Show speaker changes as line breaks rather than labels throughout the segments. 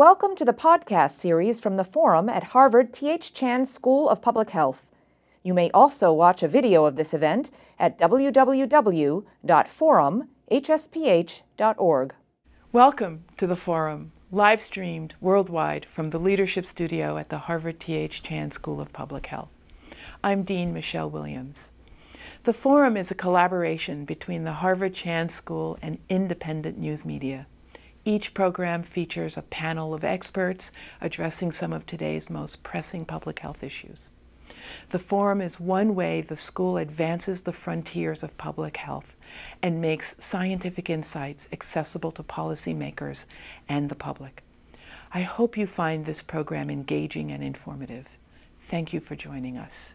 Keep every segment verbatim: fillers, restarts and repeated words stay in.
Welcome to the podcast series from the Forum at Harvard T H Chan School of Public Health. You may also watch a video of this event at w w w dot forum h s p h dot org.
Welcome to the Forum, live streamed worldwide from the Leadership Studio at the Harvard T H Chan School of Public Health. I'm Dean Michelle Williams. The Forum is a collaboration between the Harvard Chan School and independent news media. Each program features a panel of experts addressing some of today's most pressing public health issues. The Forum is one way the school advances the frontiers of public health and makes scientific insights accessible to policymakers and the public. I hope you find this program engaging and informative. Thank you for joining us.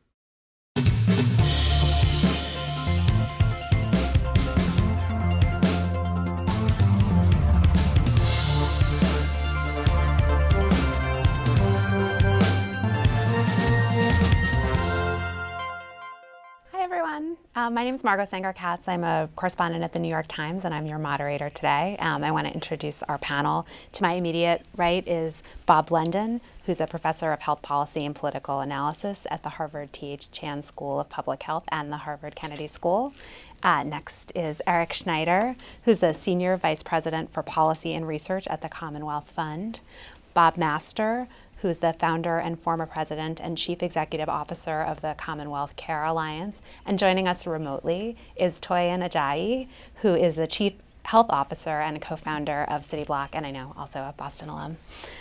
Uh, my name is Margot Sanger-Katz. I'm a correspondent at the New York Times, and I'm your moderator today. Um, I want to introduce our panel. To my immediate right is Bob Blendon, who's a professor of health policy and political analysis at the Harvard T H Chan School of Public Health and the Harvard Kennedy School. Uh, next is Eric Schneider, who's the Senior Vice President for Policy and Research at the Commonwealth Fund. Bob Master, who's the founder and former president and chief executive officer of the Commonwealth Care Alliance. And joining us remotely is Toyin Ajayi, who is the chief health officer and a co-founder of CityBlock, and I know also a Boston alum.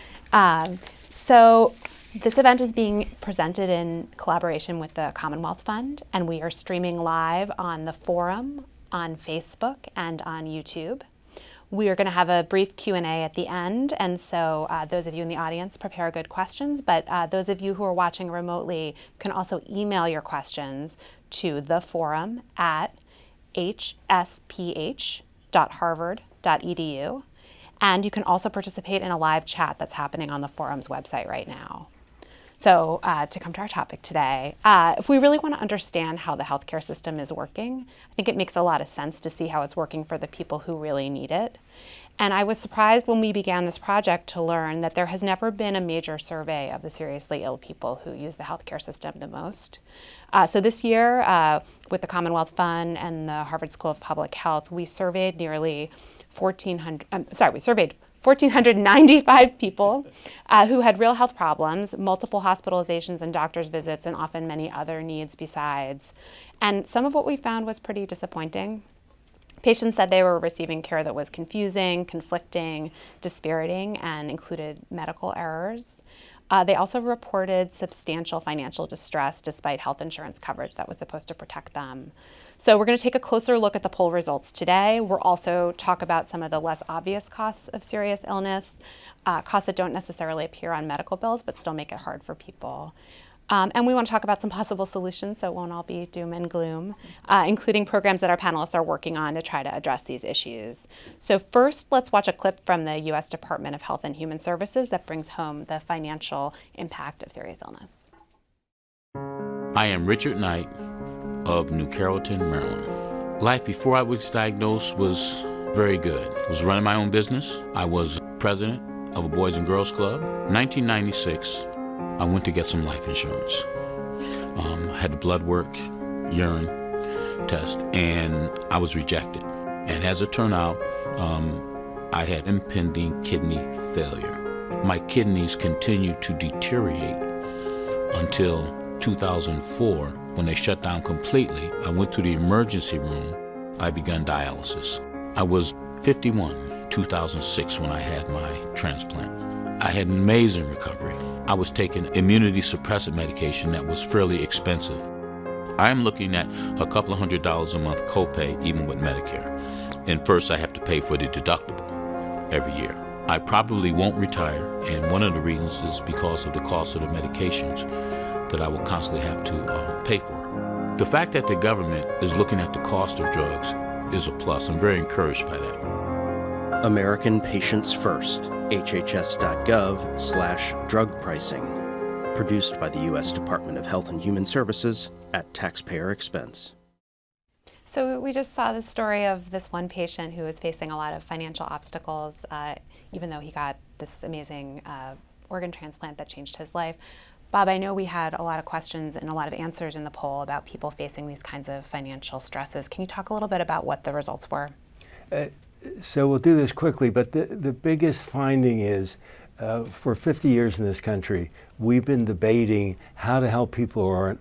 Um, so this event is being presented in collaboration with the Commonwealth Fund, and we are streaming live on the Forum, on Facebook, and on YouTube. We are going to have a brief Q and A at the end, and so uh, those of you in the audience prepare good questions, but uh, those of you who are watching remotely can also email your questions to the forum at h s p h dot harvard dot e d u, and you can also participate in a live chat that's happening on the Forum's website right now. So uh, to come to our topic today, uh, if we really want to understand how the healthcare system is working, I think it makes a lot of sense to see how it's working for the people who really need it. And I was surprised when we began this project to learn that there has never been a major survey of the seriously ill people who use the healthcare system the most. Uh, so this year, uh, with the Commonwealth Fund and the Harvard School of Public Health, we surveyed nearly fourteen hundred, um, sorry, we surveyed one thousand four hundred ninety-five people uh, who had real health problems, multiple hospitalizations and doctor's visits, and often many other needs besides. And some of what we found was pretty disappointing. Patients said they were receiving care that was confusing, conflicting, dispiriting, and included medical errors. Uh, they also reported substantial financial distress despite health insurance coverage that was supposed to protect them. So we're going to take a closer look at the poll results today. We'll also talk about some of the less obvious costs of serious illness, uh, costs that don't necessarily appear on medical bills but still make it hard for people. Um, and we want to talk about some possible solutions so it won't all be doom and gloom, uh, including programs that our panelists are working on to try to address these issues. So first, let's watch a clip from the U S Department of Health and Human Services that brings home the financial impact of serious illness.
I am Richard Knight of New Carrollton, Maryland. Life before I was diagnosed was very good. I was running my own business. I was president of a Boys and Girls Club. In nineteen ninety-six, I went to get some life insurance. Um, I had a blood work, urine test, and I was rejected. And as it turned out, um, I had impending kidney failure. My kidneys continued to deteriorate until two thousand four, when they shut down completely. I went to the emergency room. I began dialysis. I was fifty-one, two thousand six, when I had my transplant. I had an amazing recovery. I was taking immunity suppressant medication that was fairly expensive. I am looking at a couple of hundred dollars a month copay, even with Medicare. And first I have to pay for the deductible every year. I probably won't retire, and one of the reasons is because of the cost of the medications that I will constantly have to uh, pay for. The fact that the government is looking at the cost of drugs is a plus. I'm very encouraged by that.
American Patients First, H H S dot gov slash drug pricing. Produced by the U S Department of Health and Human Services at taxpayer expense.
So we just saw the story of this one patient who was facing a lot of financial obstacles, uh, even though he got this amazing uh, organ transplant that changed his life. Bob, I know we had a lot of questions and a lot of answers in the poll about people facing these kinds of financial stresses. Can you talk a little bit about what the results were?
Uh, so we'll do this quickly, but the, the biggest finding is uh, for fifty years in this country, we've been debating how to help people who aren't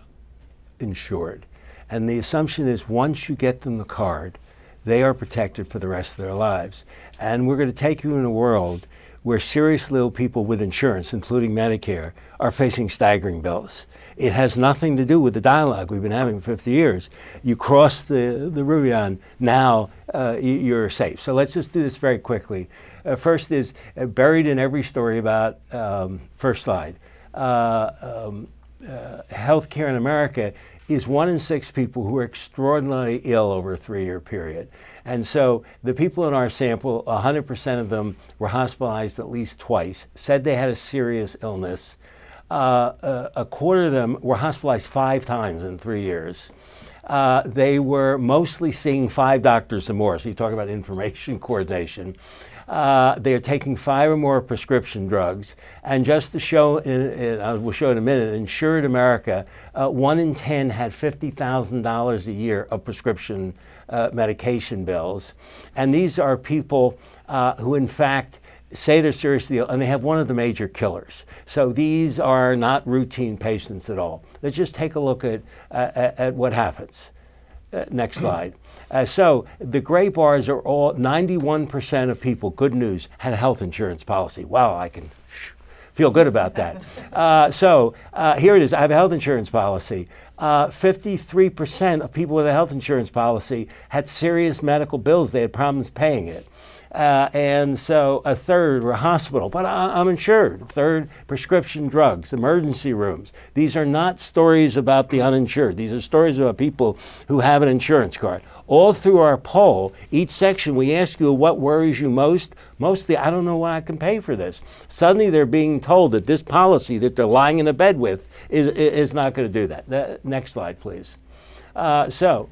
insured. And the assumption is once you get them the card, they are protected for the rest of their lives. And we're going to take you in a world where seriously ill people with insurance, including Medicare, are facing staggering bills. It has nothing to do with the dialogue we've been having for fifty years. You cross the, the Rubicon, now uh, you're safe. So let's just do this very quickly. Uh, first is uh, buried in every story about, um, first slide, uh, um, uh, healthcare in America is one in six people who are extraordinarily ill over a three-year period. And so the people in our sample, one hundred percent of them were hospitalized at least twice, said they had a serious illness. Uh, a, a quarter of them were hospitalized five times in three years. Uh, they were mostly seeing five doctors or more, so you talk about information coordination. Uh, they are taking five or more prescription drugs. And just to show, in, in, I will show in a minute, Insured America, uh, one in ten had fifty thousand dollars a year of prescription uh, medication bills. And these are people uh, who in fact say they're seriously ill, and they have one of the major killers. So these are not routine patients at all. Let's just take a look at, uh, at, at what happens. Uh, next slide. Uh, so the gray bars are all, ninety-one percent of people, good news, had a health insurance policy. Wow, I can feel good about that. Uh, so uh, here it is, I have a health insurance policy. Uh, fifty-three percent of people with a health insurance policy had serious medical bills. They had problems paying it. Uh, and so a third were hospital, but I, I'm insured. A third, prescription drugs, emergency rooms. These are not stories about the uninsured. These are stories about people who have an insurance card. All through our poll, each section we ask you what worries you most. Mostly, I don't know what I can pay for this. Suddenly they're being told that this policy that they're lying in a bed with is, is not going to do that. The, next slide, please. Uh, so.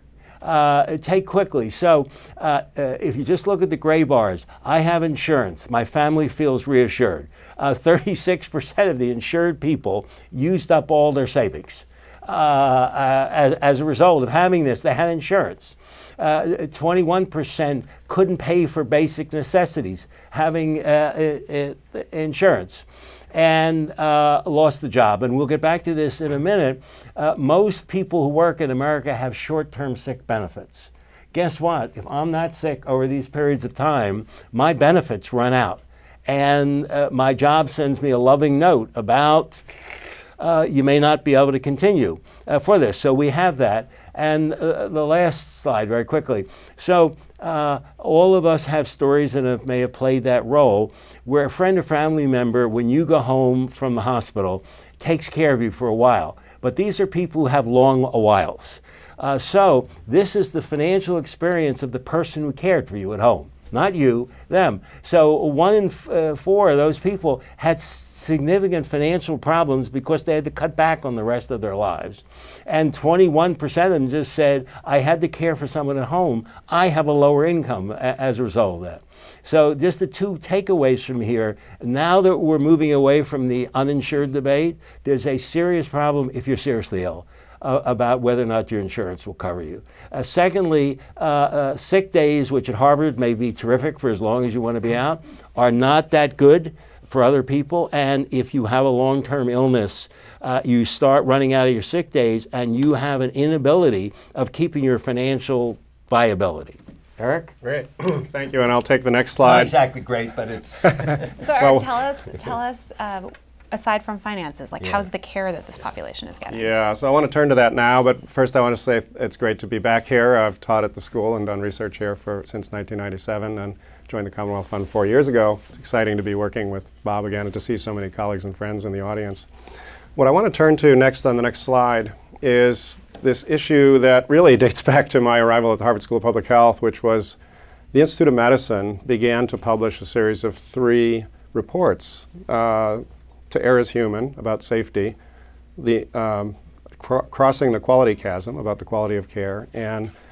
Uh, take quickly. So uh, uh, if you just look at the gray bars, I have insurance. My family feels reassured. Uh, thirty-six percent of the insured people used up all their savings. Uh, uh, as, as a result of having this, they had insurance. Uh, twenty-one percent couldn't pay for basic necessities, having uh, uh, uh, insurance. And uh, lost the job. And we'll get back to this in a minute. Uh, most people who work in America have short-term sick benefits. Guess what? If I'm not sick over these periods of time, my benefits run out. And uh, my job sends me a loving note about uh, you may not be able to continue uh, for this. So we have that. And uh, the last slide, very quickly. So uh, all of us have stories and have, may have played that role where a friend or family member, when you go home from the hospital, takes care of you for a while. But these are people who have long a whiles. Uh, so this is the financial experience of the person who cared for you at home. Not you, them. So one in f- uh, four of those people had significant financial problems because they had to cut back on the rest of their lives. And twenty-one percent of them just said, I had to care for someone at home. I have a lower income a- as a result of that. So just the two takeaways from here, now that we're moving away from the uninsured debate, there's a serious problem if you're seriously ill. Uh, about whether or not your insurance will cover you. Uh, secondly, uh, uh, sick days, which at Harvard may be terrific for as long as you want to be out, are not that good for other people. And if you have a long-term illness, uh, you start running out of your sick days and you have an inability of keeping your financial viability. Eric?
Great. Thank you. And I'll take the next slide.
Not exactly great, but it's...
So Eric,
Well-
tell us, tell us uh, aside from finances, like
Yeah.
how's the care that this population is getting?
Yeah, so I want to turn to that now, but first I want to say it's great to be back here. I've taught at the school and done research here for since nineteen ninety-seven and joined the Commonwealth Fund four years ago. It's exciting to be working with Bob again and to see so many colleagues and friends in the audience. What I want to turn to next on the next slide is this issue that really dates back to my arrival at the Harvard School of Public Health, which was the Institute of Medicine began to publish a series of three reports. Uh, to Err is Human, about safety, the um, cr- Crossing the Quality Chasm, about the quality of care, and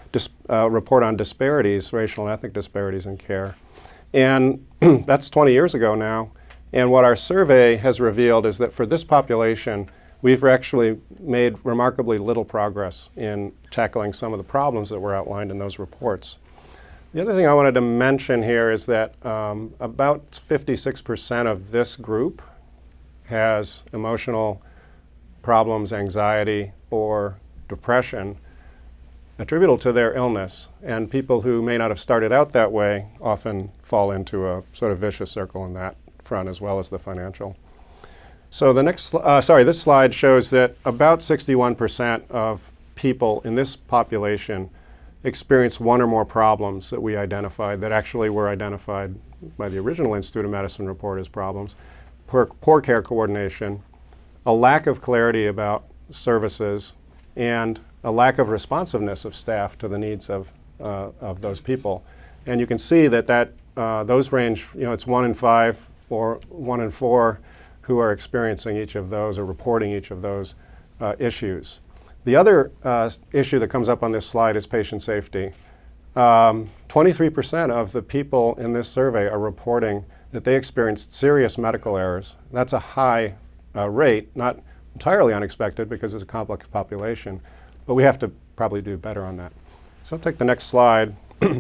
dis- uh, report on disparities, racial and ethnic disparities in care. And that's twenty years ago now. And what our survey has revealed is that for this population, we've actually made remarkably little progress in tackling some of the problems that were outlined in those reports. The other thing I wanted to mention here is that um, about fifty-six percent of this group has emotional problems, anxiety, or depression attributable to their illness. And people who may not have started out that way often fall into a sort of vicious circle in that front, as well as the financial. So the next, uh, sorry, this slide shows that about sixty-one percent of people in this population experience one or more problems that we identified that actually were identified by the original Institute of Medicine report as problems. Poor, poor care coordination, a lack of clarity about services, and a lack of responsiveness of staff to the needs of, uh, of those people. And you can see that, that uh, those range, you know, it's one in five or one in four who are experiencing each of those or reporting each of those uh, issues. The other uh, issue that comes up on this slide is patient safety. Um, twenty-three percent of the people in this survey are reporting that they experienced serious medical errors. That's a high uh, rate, not entirely unexpected because it's a complex population, but we have to probably do better on that. So I'll take the next slide.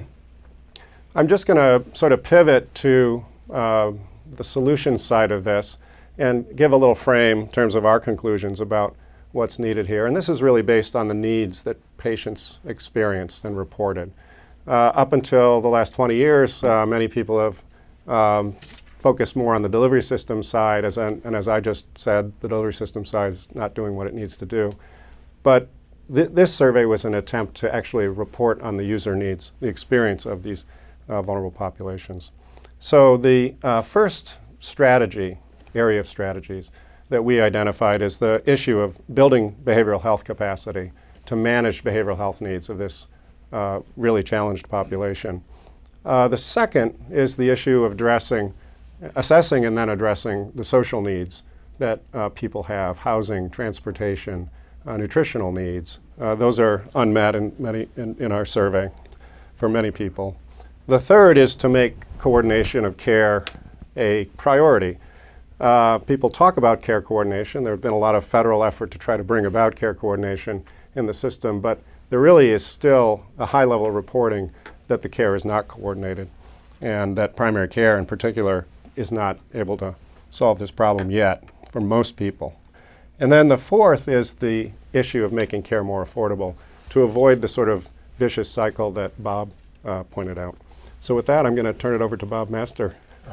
I'm just going to sort of pivot to uh, the solution side of this and give a little frame in terms of our conclusions about what's needed here. And this is really based on the needs that patients experienced and reported. Uh, up until the last twenty years, uh, many people have um, focused more on the delivery system side, as an, and as I just said, the delivery system side is not doing what it needs to do. But th- this survey was an attempt to actually report on the user needs, the experience of these uh, vulnerable populations. So the uh, first strategy, area of strategies that we identified is the issue of building behavioral health capacity to manage behavioral health needs of this uh, really challenged population. Uh, the second is the issue of addressing, assessing and then addressing the social needs that uh, people have, housing, transportation, uh, nutritional needs. Uh, those are unmet in, many, in, in our survey for many people. The third is to make coordination of care a priority. Uh, people talk about care coordination. There have been a lot of federal effort to try to bring about care coordination in the system, but there really is still a high level of reporting that the care is not coordinated and that primary care in particular is not able to solve this problem yet for most people. And then the fourth is the issue of making care more affordable to avoid the sort of vicious cycle that Bob uh, pointed out. So with that, I'm going to turn it over to Bob Master.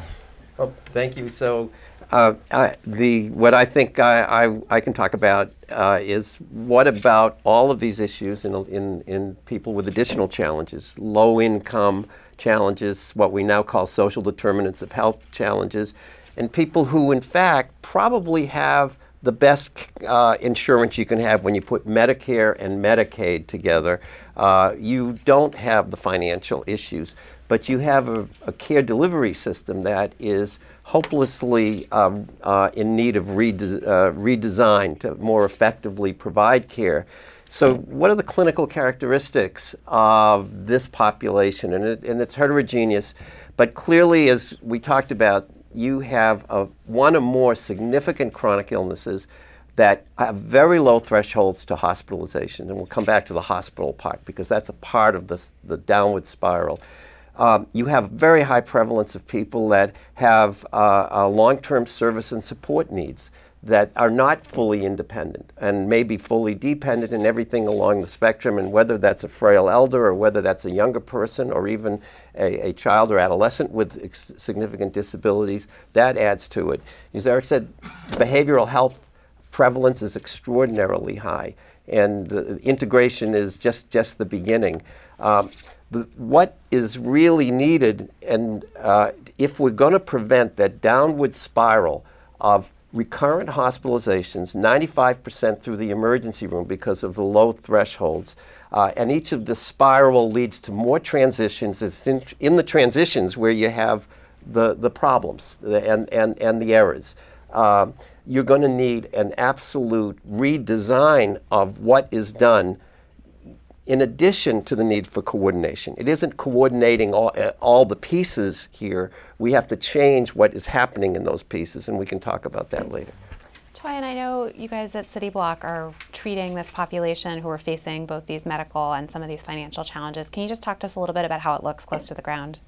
Oh, thank you. So uh, I, the what I think I, I, I can talk about uh, is what about all of these issues in, in, in people with additional challenges, low income challenges, what we now call social determinants of health challenges, and people who in fact probably have the best uh, insurance you can have when you put Medicare and Medicaid together. Uh, you don't have the financial issues, but you have a, a care delivery system that is hopelessly uh, uh, in need of rede- uh, redesign to more effectively provide care. So what are the clinical characteristics of this population? And, it, and it's heterogeneous, but clearly, as we talked about, you have a, one or more significant chronic illnesses that have very low thresholds to hospitalization. And we'll come back to the hospital part because that's a part of the, the downward spiral. Um, you have very high prevalence of people that have uh, uh, long-term service and support needs that are not fully independent and may be fully dependent in everything along the spectrum, and whether that's a frail elder or whether that's a younger person or even a, a child or adolescent with ex- significant disabilities, that adds to it. As Eric said, behavioral health prevalence is extraordinarily high, and the integration is just, just the beginning. Um, the, what is really needed, and uh, if we're going to prevent that downward spiral of recurrent hospitalizations, ninety-five percent through the emergency room because of the low thresholds. Uh, and each of the spiral leads to more transitions. It's in, in the transitions where you have the, the problems and, and, and the errors. Uh, you're going to need an absolute redesign of what is done in addition to the need for coordination. It isn't coordinating all, uh, all the pieces here. We have to change what is happening in those pieces, and we can talk about that later.
Toy, and I know you guys at City Block are treating this population who are facing both these medical and some of these financial challenges. Can you just talk to us a little bit about how it looks close to the ground?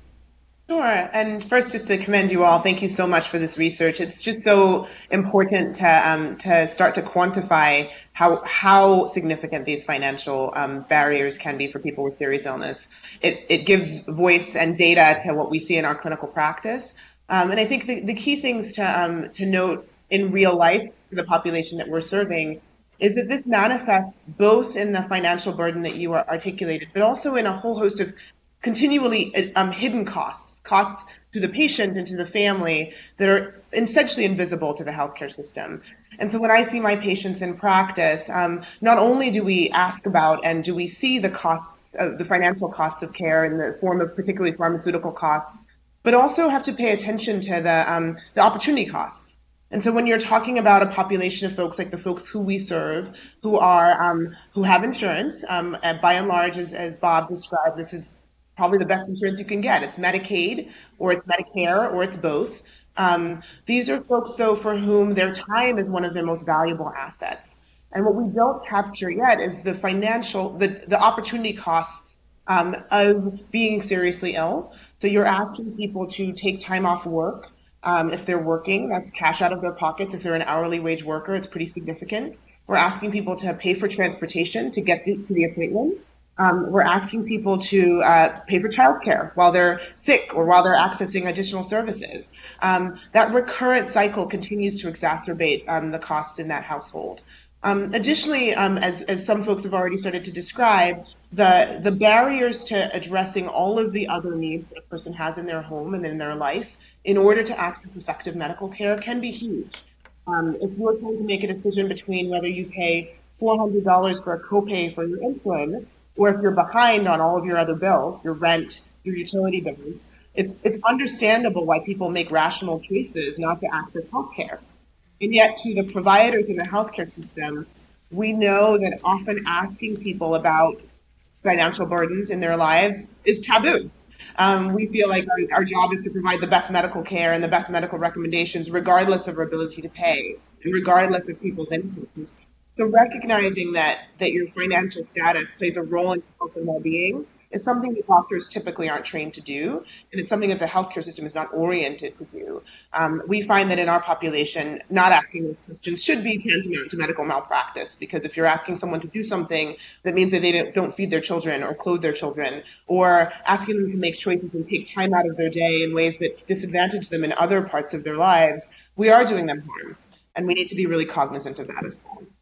Sure. And first, just to commend you all, thank you so much for this research. It's just so important to um, to start to quantify how how significant these financial um, barriers can be for people with serious illness. It it gives voice and data to what we see in our clinical practice. Um, and I think the, the key things to um, to note in real life for the population that we're serving is that this manifests both in the financial burden that you are articulated, but also in a whole host of continually um, hidden costs, costs to the patient and to the family that are essentially invisible to the healthcare system. And so when I see my patients in practice, um, not only do we ask about and do we see the costs, of the financial costs of care in the form of particularly pharmaceutical costs, but also have to pay attention to the, um, the opportunity costs. And so when you're talking about a population of folks like the folks who we serve, who are um, who have insurance, um, and by and large, as, as Bob described, this is probably the best insurance you can get. It's Medicaid, or it's Medicare, or it's both. Um, these are folks, though, for whom their time is one of their most valuable assets. And what we don't capture yet is the financial, the, the opportunity costs um, of being seriously ill. So you're asking people to take time off work. Um, if they're working, that's cash out of their pockets. If they're an hourly wage worker, it's pretty significant. We're asking people to pay for transportation to get to, to the appointment. Um, we're asking people to uh, pay for childcare while they're sick or while they're accessing additional services. Um, that recurrent cycle continues to exacerbate um, the costs in that household. Um, additionally, um, as, as some folks have already started to describe, the, the barriers to addressing all of the other needs that a person has in their home and in their life in order to access effective medical care can be huge. Um, if you're trying to make a decision between whether you pay four hundred dollars for a copay for your insulin, or if you're behind on all of your other bills, your rent, your utility bills, it's it's understandable why people make rational choices not to access healthcare. And yet to the providers in the healthcare system, we know that often asking people about financial burdens in their lives is taboo. Um, we feel like our, our job is to provide the best medical care and the best medical recommendations, regardless of our ability to pay and regardless of people's incomes. So recognizing that that your financial status plays a role in health and well-being is something that doctors typically aren't trained to do, and it's something that the healthcare system is not oriented to do. Um, we find that in our population, not asking those questions should be tantamount to medical malpractice, because if you're asking someone to do something that means that they don't, don't feed their children or clothe their children, or asking them to make choices and take time out of their day in ways that disadvantage them in other parts of their lives, we are doing them harm, and we need to be really cognizant of that as well.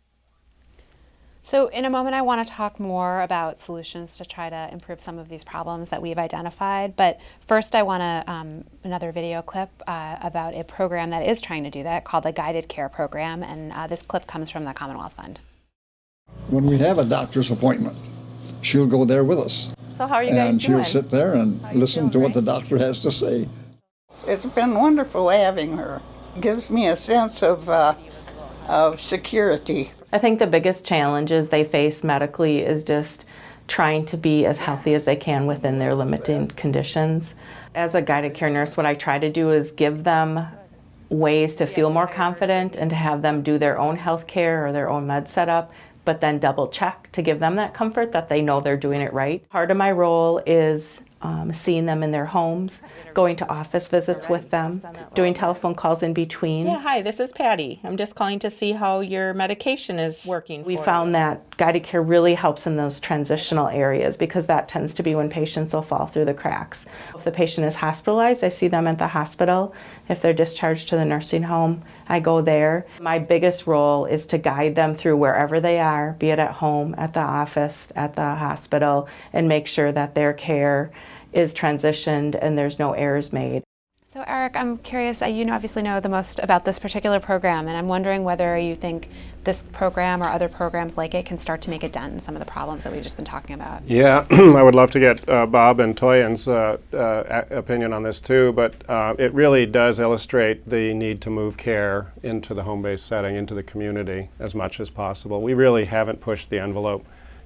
So in a moment, I want to talk more about solutions to try to improve some of these problems that we've identified. But first, I want to um, another video clip uh, about a program that is trying to do that called the Guided Care Program. And uh, this clip comes from the Commonwealth Fund.
When we have a doctor's appointment, she'll go there with us.
So how are you guys
and
doing?
And she'll sit there and listen doing, to right? what the doctor has to say.
It's been wonderful having her. It gives me a sense of, uh, of security.
I think the biggest challenges they face medically is just trying to be as healthy as they can within their limiting conditions. As a guided care nurse, what I try to do is give them ways to feel more confident and to have them do their own health care or their own med setup, but then double check to give them that comfort that they know they're doing it right. Part of my role is Um, seeing them in their homes, going to office visits with them, doing telephone calls in between.
Yeah, hi, this is Patty. I'm just calling to see how your medication is working.
We found that guided care really helps in those transitional areas because that tends to be when patients will fall through the cracks. If the patient is hospitalized, I see them at the hospital. If they're discharged to the nursing home, I go there. My biggest role is to guide them through wherever they are, be it at home, at the office, at the hospital, and make sure that their care is transitioned and there's no errors made.
So Eric, I'm curious, you know, obviously know the most about this particular program, and I'm wondering whether you think this program or other programs like it can start to make a dent in some of the problems that we've just been talking about.
Yeah, I would love to get uh, Bob and Toyin's uh, uh, opinion on this too, but uh, it really does illustrate the need to move care into the home-based setting, into the community as much as possible. We really haven't pushed the envelope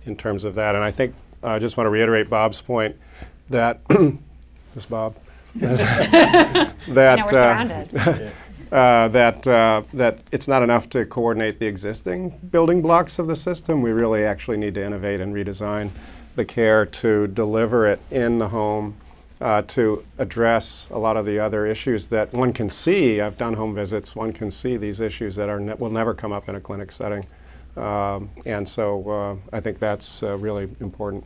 in terms of that. And I think I uh, just want to reiterate Bob's point that, this Bob, that,
no, we're surrounded.
Uh, Uh, that uh, that it's not enough to coordinate the existing building blocks of the system. We really actually need to innovate and redesign the care to deliver it in the home, uh, to address a lot of the other issues that one can see. I've done home visits. One can see these issues that are ne- will never come up in a clinic setting, um, and so uh, I think that's uh, really important.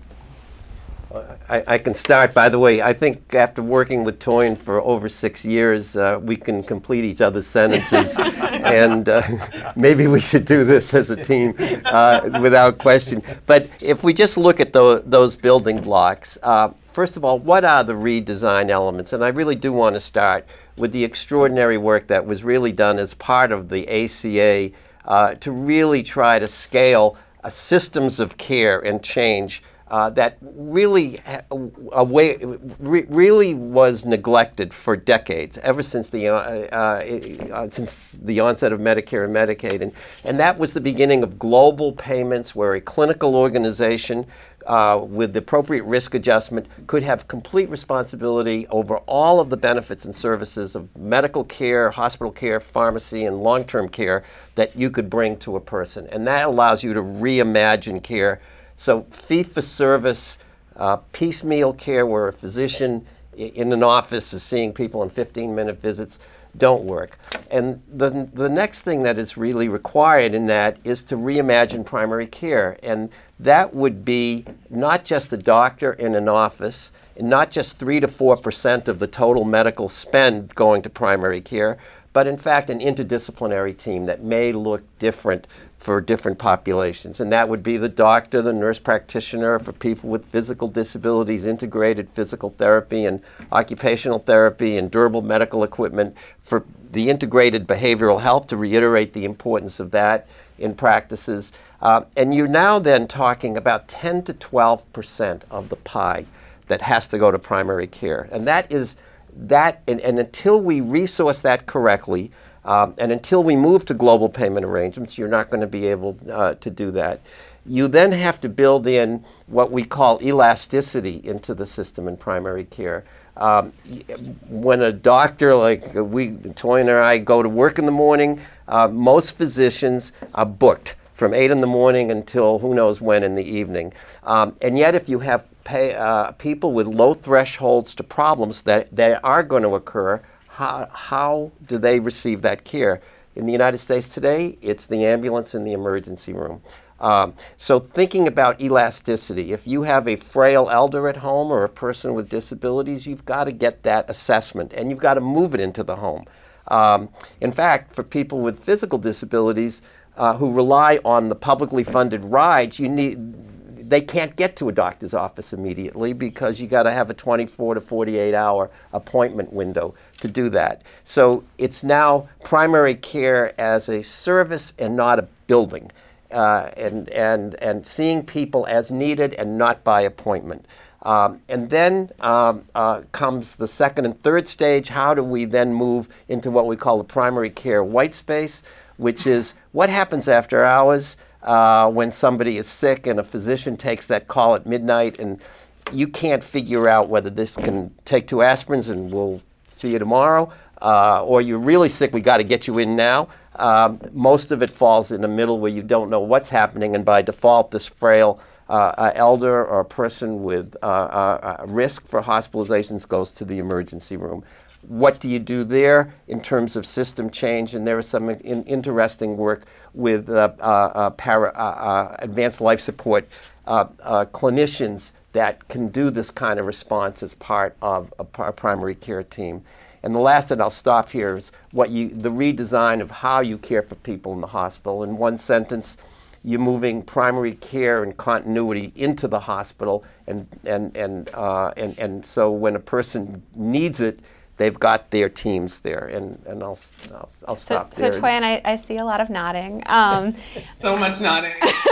I, I can start. By the way, I think after working with Toyin for over six years, uh, we can complete each other's sentences, and uh, maybe we should do this as a team uh, without question. But if we just look at the, those building blocks, uh, first of all, what are the redesign elements? And I really do want to start with the extraordinary work that was really done as part of the A C A uh, to really try to scale uh, systems of care and change Uh, that really, uh, way, re- really was neglected for decades, ever since the uh, uh, uh, since the onset of Medicare and Medicaid, and and that was the beginning of global payments, where a clinical organization uh, with the appropriate risk adjustment could have complete responsibility over all of the benefits and services of medical care, hospital care, pharmacy, and long-term care that you could bring to a person, and that allows you to reimagine care. So fee-for-service, uh, piecemeal care where a physician i- in an office is seeing people in fifteen-minute visits don't work. And the, the next thing that is really required in that is to reimagine primary care. And that would be not just a doctor in an office, and not just three to four percent of the total medical spend going to primary care, but in fact an interdisciplinary team that may look different for different populations. And that would be the doctor, the nurse practitioner, for people with physical disabilities, integrated physical therapy and occupational therapy and durable medical equipment, for the integrated behavioral health, to reiterate the importance of that in practices. Uh, and you're now then talking about ten to twelve percent of the pie that has to go to primary care. And that is that, and, and until we resource that correctly, Um, and until we move to global payment arrangements, you're not going to be able uh, to do that. You then have to build in what we call elasticity into the system in primary care. Um, when a doctor like we, Toyin or I, go to work in the morning, uh, most physicians are booked from eight in the morning until who knows when in the evening. Um, and yet if you have pay, uh, people with low thresholds to problems that, that are going to occur, How, how do they receive that care? In the United States today, it's the ambulance in the emergency room. Um, so thinking about elasticity, if you have a frail elder at home or a person with disabilities, you've got to get that assessment and you've got to move it into the home. Um, in fact, for people with physical disabilities uh, who rely on the publicly funded rides, you need they can't get to a doctor's office immediately because you got to have a twenty-four to forty-eight hour appointment window to do that. So it's now primary care as a service and not a building, uh, and and and seeing people as needed and not by appointment. Um, and then um, uh, comes the second and third stage. How do we then move into what we call the primary care white space, which is what happens after hours? Uh, when somebody is sick and a physician takes that call at midnight and you can't figure out whether this can take two aspirins and we'll see you tomorrow, uh, or you're really sick, we got to get you in now. Um, most of it falls in the middle where you don't know what's happening, and by default this frail uh, uh, elder or person with uh, uh, risk for hospitalizations goes to the emergency room. What do you do there in terms of system change? And there is some in, interesting work with uh, uh, uh, para, uh, uh, advanced life support uh, uh, clinicians that can do this kind of response as part of a, a primary care team. And the last, and I'll stop here, is what you the redesign of how you care for people in the hospital. In one sentence, you're moving primary care and continuity into the hospital, and and and uh, and and so when a person needs it, they've got their teams there, and, and I'll, I'll, I'll stop
so,
there.
So, Toyin, I, I see a lot of nodding. Um,
so much nodding.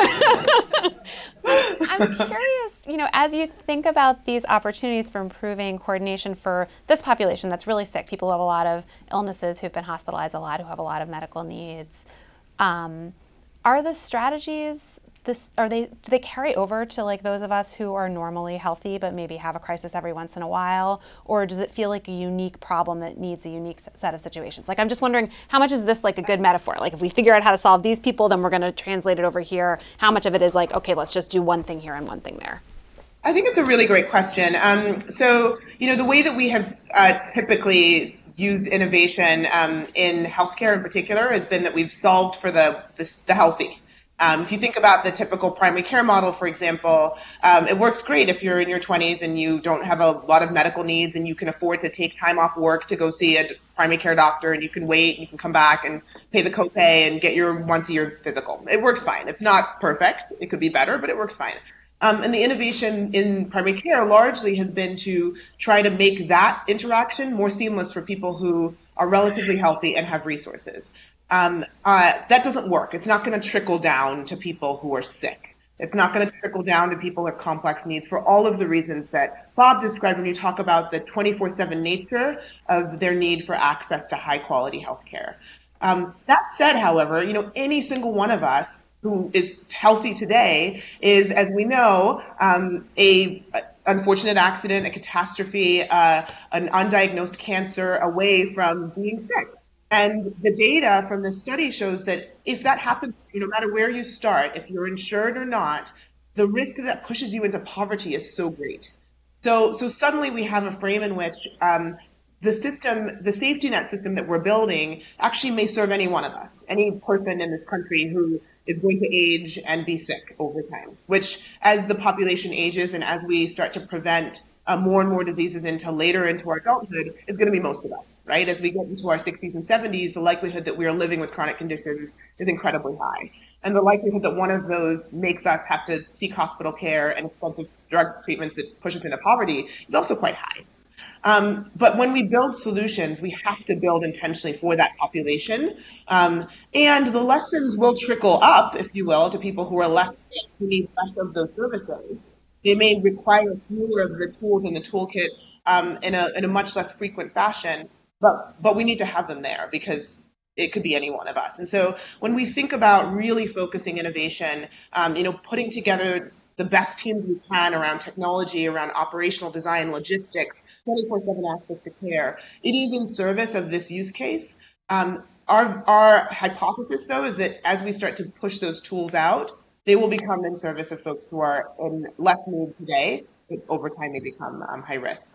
I'm curious, you know, as you think about these opportunities for improving coordination for this population that's really sick, people who have a lot of illnesses, who've been hospitalized a lot, who have a lot of medical needs, um, are the strategies this, are they, do they carry over to like those of us who are normally healthy but maybe have a crisis every once in a while? Or does it feel like a unique problem that needs a unique set of situations? Like, I'm just wondering, how much is this like a good metaphor? Like, if we figure out how to solve these people, then we're going to translate it over here. How much of it is like, okay, let's just do one thing here and one thing there?
I think it's a really great question. Um, so, you know, the way that we have uh, typically used innovation um, in healthcare in particular has been that we've solved for the, the, the healthy. Um, if you think about the typical primary care model, for example, um, it works great if you're in your twenties and you don't have a lot of medical needs and you can afford to take time off work to go see a primary care doctor, and you can wait, you can come back and pay the copay and get your once a year physical. It works fine. It's not perfect. It could be better, but it works fine. Um, and the innovation in primary care largely has been to try to make that interaction more seamless for people who are relatively healthy and have resources. Um, uh, that doesn't work. It's not going to trickle down to people who are sick. It's not going to trickle down to people with complex needs for all of the reasons that Bob described when you talk about the twenty-four seven nature of their need for access to high quality health care. Um, that said, however, you know, any single one of us who is healthy today is, as we know, um, a, a unfortunate accident, a catastrophe, uh, an undiagnosed cancer away from being sick. And the data from this study shows that if that happens, you know, no matter where you start, if you're insured or not, the risk that pushes you into poverty is so great. So, so suddenly we have a frame in which um, the system, the safety net system that we're building actually may serve any one of us, any person in this country who is going to age and be sick over time, which as the population ages and as we start to prevent uh, more and more diseases into later into our adulthood is going to be most of us, right? As we get into our sixties and seventies, the likelihood that we are living with chronic conditions is incredibly high. And the likelihood that one of those makes us have to seek hospital care and expensive drug treatments that push us into poverty is also quite high. Um, but when we build solutions, we have to build intentionally for that population. Um, and the lessons will trickle up, if you will, to people who are less sick, who need less of those services. They may require fewer of the tools in the toolkit um, in, a, in a much less frequent fashion, but, but we need to have them there because it could be any one of us. And so when we think about really focusing innovation, um, you know, putting together the best teams we can around technology, around operational design, logistics, twenty-four seven access to care, it is in service of this use case. Um, our, our hypothesis, though, is that as we start to push those tools out, they will become in service of folks who are in less need today, but over time may become um, high risk.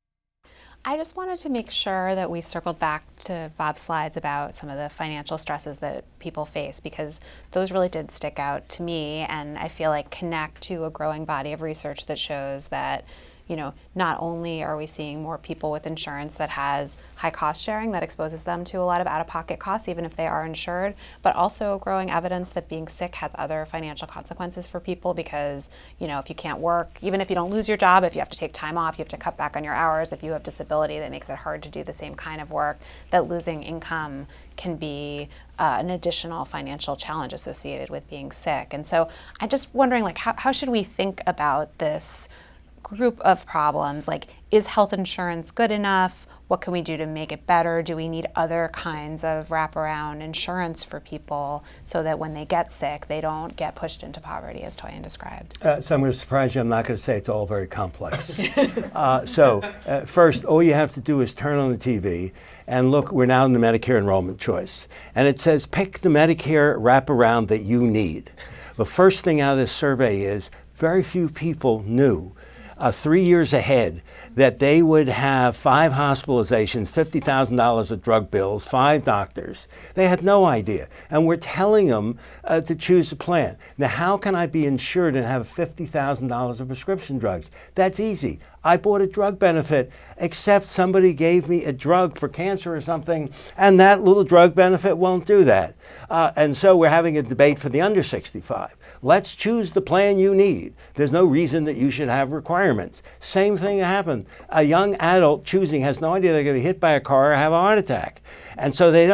I just wanted to make sure that we circled back to Bob's slides about some of the financial stresses that people face, because those really did stick out to me, and I feel like connect to a growing body of research that shows that, you know, not only are we seeing more people with insurance that has high cost sharing that exposes them to a lot of out-of-pocket costs, even if they are insured, but also growing evidence that being sick has other financial consequences for people because, you know, if you can't work, even if you don't lose your job, if you have to take time off, you have to cut back on your hours, if you have disability that makes it hard to do the same kind of work, that losing income can be uh, an additional financial challenge associated with being sick. And so I'm just wondering, like, how, how should we think about this group of problems? Like, is health insurance good enough? What can we do to make it better? Do we need other kinds of wraparound insurance for people so that when they get sick, they don't get pushed into poverty, as Toyin described?
Uh, so I'm going to surprise you. I'm not going to say it's all very complex. uh, so uh, first, all you have to do is turn on the T V and look, we're now in the Medicare enrollment choice. And it says, pick the Medicare wraparound that you need. The first thing out of this survey is very few people knew Uh, three years ahead that they would have five hospitalizations, fifty thousand dollars of drug bills, five doctors. They had no idea. And we're telling them uh, to choose a plan. Now, how can I be insured and have fifty thousand dollars of prescription drugs? That's easy. I bought a drug benefit, except somebody gave me a drug for cancer or something, and that little drug benefit won't do that. Uh, and so we're having a debate for the under sixty-five. Let's choose the plan you need. There's no reason that you should have requirements. Same thing happened. A young adult choosing has no idea they're going to be hit by a car or have a heart attack. And so they don't know.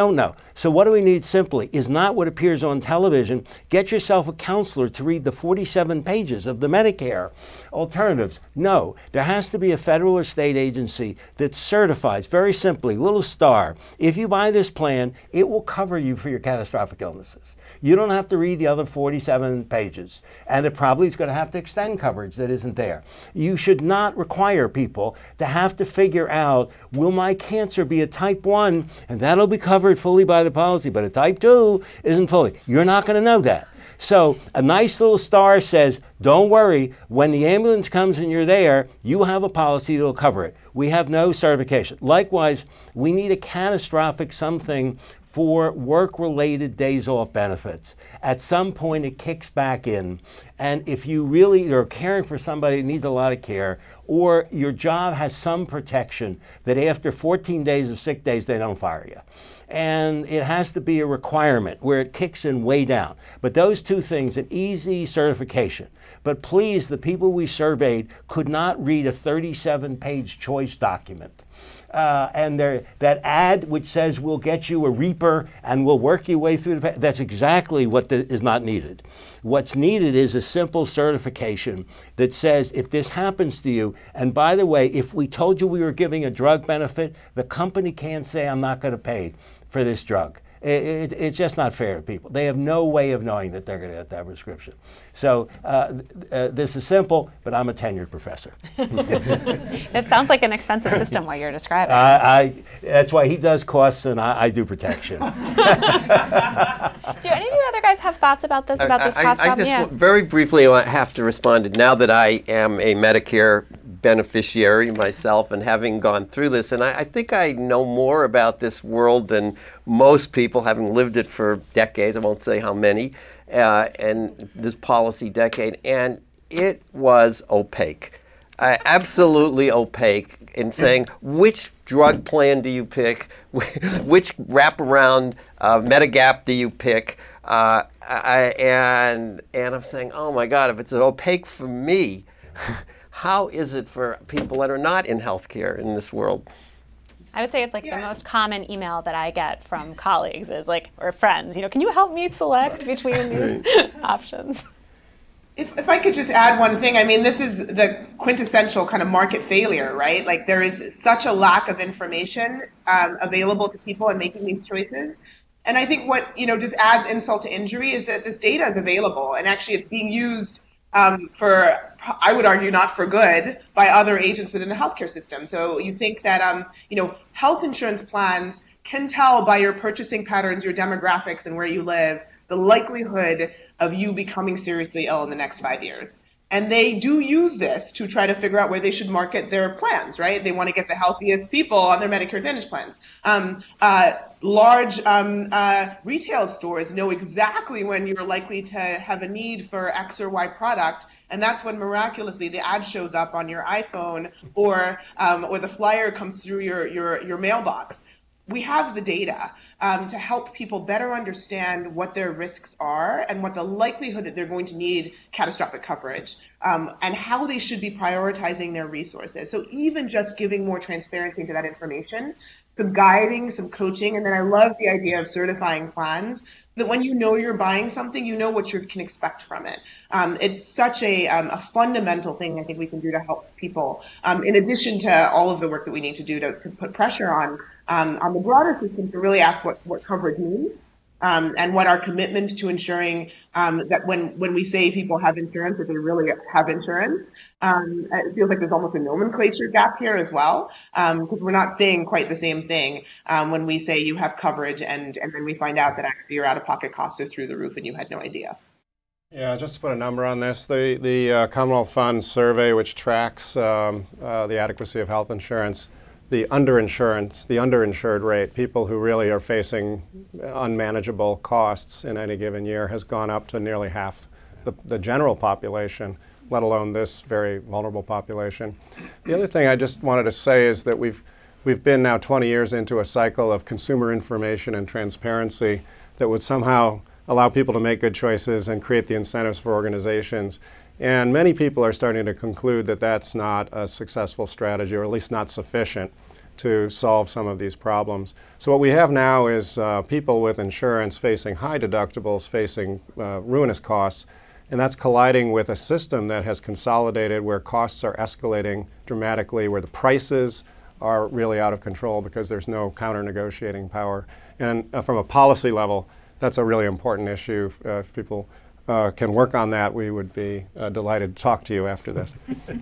So what do we need simply is not what appears on television. Get yourself a counselor to read the forty-seven pages of the Medicare alternatives. No, there has to be a federal or state agency that certifies, very simply, little star, if you buy this plan, it will cover you for your catastrophic illnesses. You don't have to read the other forty-seven pages, and it probably is going to have to extend coverage that isn't there. You should not require people to have to figure out, will my cancer be a type one, and that'll be covered fully by the policy, but a type two isn't fully. You're not going to know that. So a nice little star says, don't worry, when the ambulance comes and you're there, you have a policy that will cover it. We have no certification. Likewise, we need a catastrophic something for work-related days off benefits. At some point, it kicks back in. And if you really are caring for somebody that needs a lot of care, or your job has some protection that after fourteen days of sick days, they don't fire you. And it has to be a requirement where it kicks in way down. But those two things, an easy certification. But please, the people we surveyed could not read a thirty-seven page choice document. Uh, and there, that ad which says we'll get you a Reaper and we'll work your way through the, that's exactly what the, is not needed. What's needed is a simple certification that says if this happens to you, and by the way, if we told you we were giving a drug benefit, the company can't say I'm not going to pay for this drug. It, it, it's just not fair to people. They have no way of knowing that they're going to get that prescription. So uh, uh, this is simple, but I'm a tenured professor.
It sounds like an expensive system what you're describing.
Uh, I, that's why he does costs and I, I do protection.
Do any of you other guys have thoughts about this, about this
I,
cost
I, I
problem?
just
Yeah.
w- very briefly I have to respond. Now that I am a Medicare beneficiary myself and having gone through this, and I, I think I know more about this world than most people, having lived it for decades, I won't say how many, uh, and this policy decade, and it was opaque. Uh, absolutely opaque in saying which drug plan do you pick, which wraparound uh, Medigap do you pick, uh, I, and and I'm saying, oh my God, if it's opaque for me, how is it for people that are not in healthcare in this world?
I would say it's like yeah. the most common email that I get from colleagues is like, or friends, you know, can you help me select between these options?
If, if I could just add one thing, I mean, this is the quintessential kind of market failure, right? Like there is such a lack of information um, available to people in making these choices. And I think what, you know, just adds insult to injury is that this data is available and actually it's being used um, for, I would argue, not for good by other agents within the healthcare system. So you think that, um, you know, health insurance plans can tell by your purchasing patterns, your demographics, and where you live, the likelihood of you becoming seriously ill in the next five years. And they do use this to try to figure out where they should market their plans, right? They want to get the healthiest people on their Medicare Advantage plans. Um, uh, large um, uh, retail stores know exactly when you're likely to have a need for X or Y product, and that's when miraculously the ad shows up on your iPhone or um, or the flyer comes through your your your mailbox. We have the data um, to help people better understand what their risks are and what the likelihood that they're going to need catastrophic coverage um, and how they should be prioritizing their resources. So even just giving more transparency to that information, some guiding, some coaching, and then I love the idea of certifying plans that when you know you're buying something, you know what you can expect from it. Um, it's such a, um, a fundamental thing I think we can do to help people, um, in addition to all of the work that we need to do to, to put pressure on um, on the broader system to really ask what, what coverage means um, and what our commitment to ensuring um, that when, when we say people have insurance, that they really have insurance. Um, it feels like there's almost a nomenclature gap here as well, because um, we're not saying quite the same thing um, when we say you have coverage and, and then we find out that actually your out-of-pocket costs are through the roof and you had no idea.
Yeah, just to put a number on this, the, the uh, Commonwealth Fund survey, which tracks um, uh, the adequacy of health insurance, the underinsurance, the underinsured rate, people who really are facing unmanageable costs in any given year, has gone up to nearly half the, the general population, let alone this very vulnerable population. The other thing I just wanted to say is that we've we've been now twenty years into a cycle of consumer information and transparency that would somehow allow people to make good choices and create the incentives for organizations. And many people are starting to conclude that that's not a successful strategy, or at least not sufficient to solve some of these problems. So what we have now is uh, people with insurance facing high deductibles, facing uh, ruinous costs, and that's colliding with a system that has consolidated where costs are escalating dramatically, where the prices are really out of control because there's no counter-negotiating power. And uh, from a policy level, that's a really important issue. Uh, if people uh, can work on that, we would be uh, delighted to talk to you after this.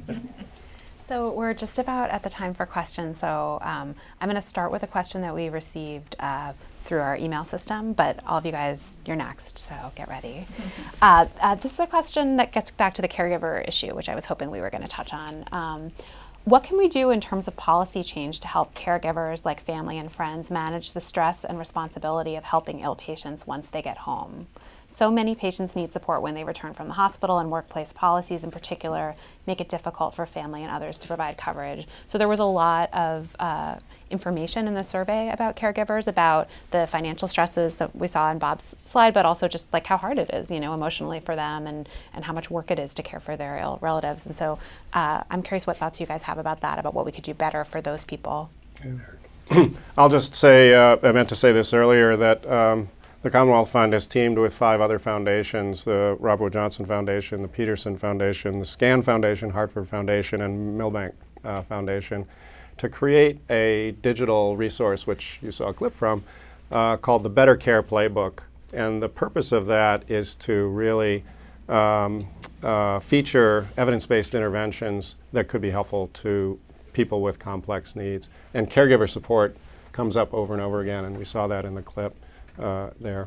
So we're just about at the time for questions, so um, I'm going to start with a question that we received uh, through our email system, but all of you guys, you're next, so get ready. Uh, uh, this is a question that gets back to the caregiver issue, which I was hoping we were going to touch on. Um, what can we do in terms of policy change to help caregivers like family and friends manage the stress and responsibility of helping ill patients once they get home? So many patients need support when they return from the hospital, and workplace policies in particular make it difficult for family and others to provide coverage. So there was a lot of uh, information in the survey about caregivers, about the financial stresses that we saw in Bob's slide, but also just like how hard it is, you know, emotionally for them, and, and how much work it is to care for their ill relatives. And so uh, I'm curious what thoughts you guys have about that, about what we could do better for those people.
I'll just say, uh, I meant to say this earlier, that um, the Commonwealth Fund has teamed with five other foundations, the Robert Wood Johnson Foundation, the Peterson Foundation, the SCAN Foundation, Hartford Foundation, and Milbank uh, Foundation, to create a digital resource, which you saw a clip from, uh, called the Better Care Playbook. And the purpose of that is to really um, uh, feature evidence-based interventions that could be helpful to people with complex needs. And caregiver support comes up over and over again, and we saw that in the clip. Uh, there.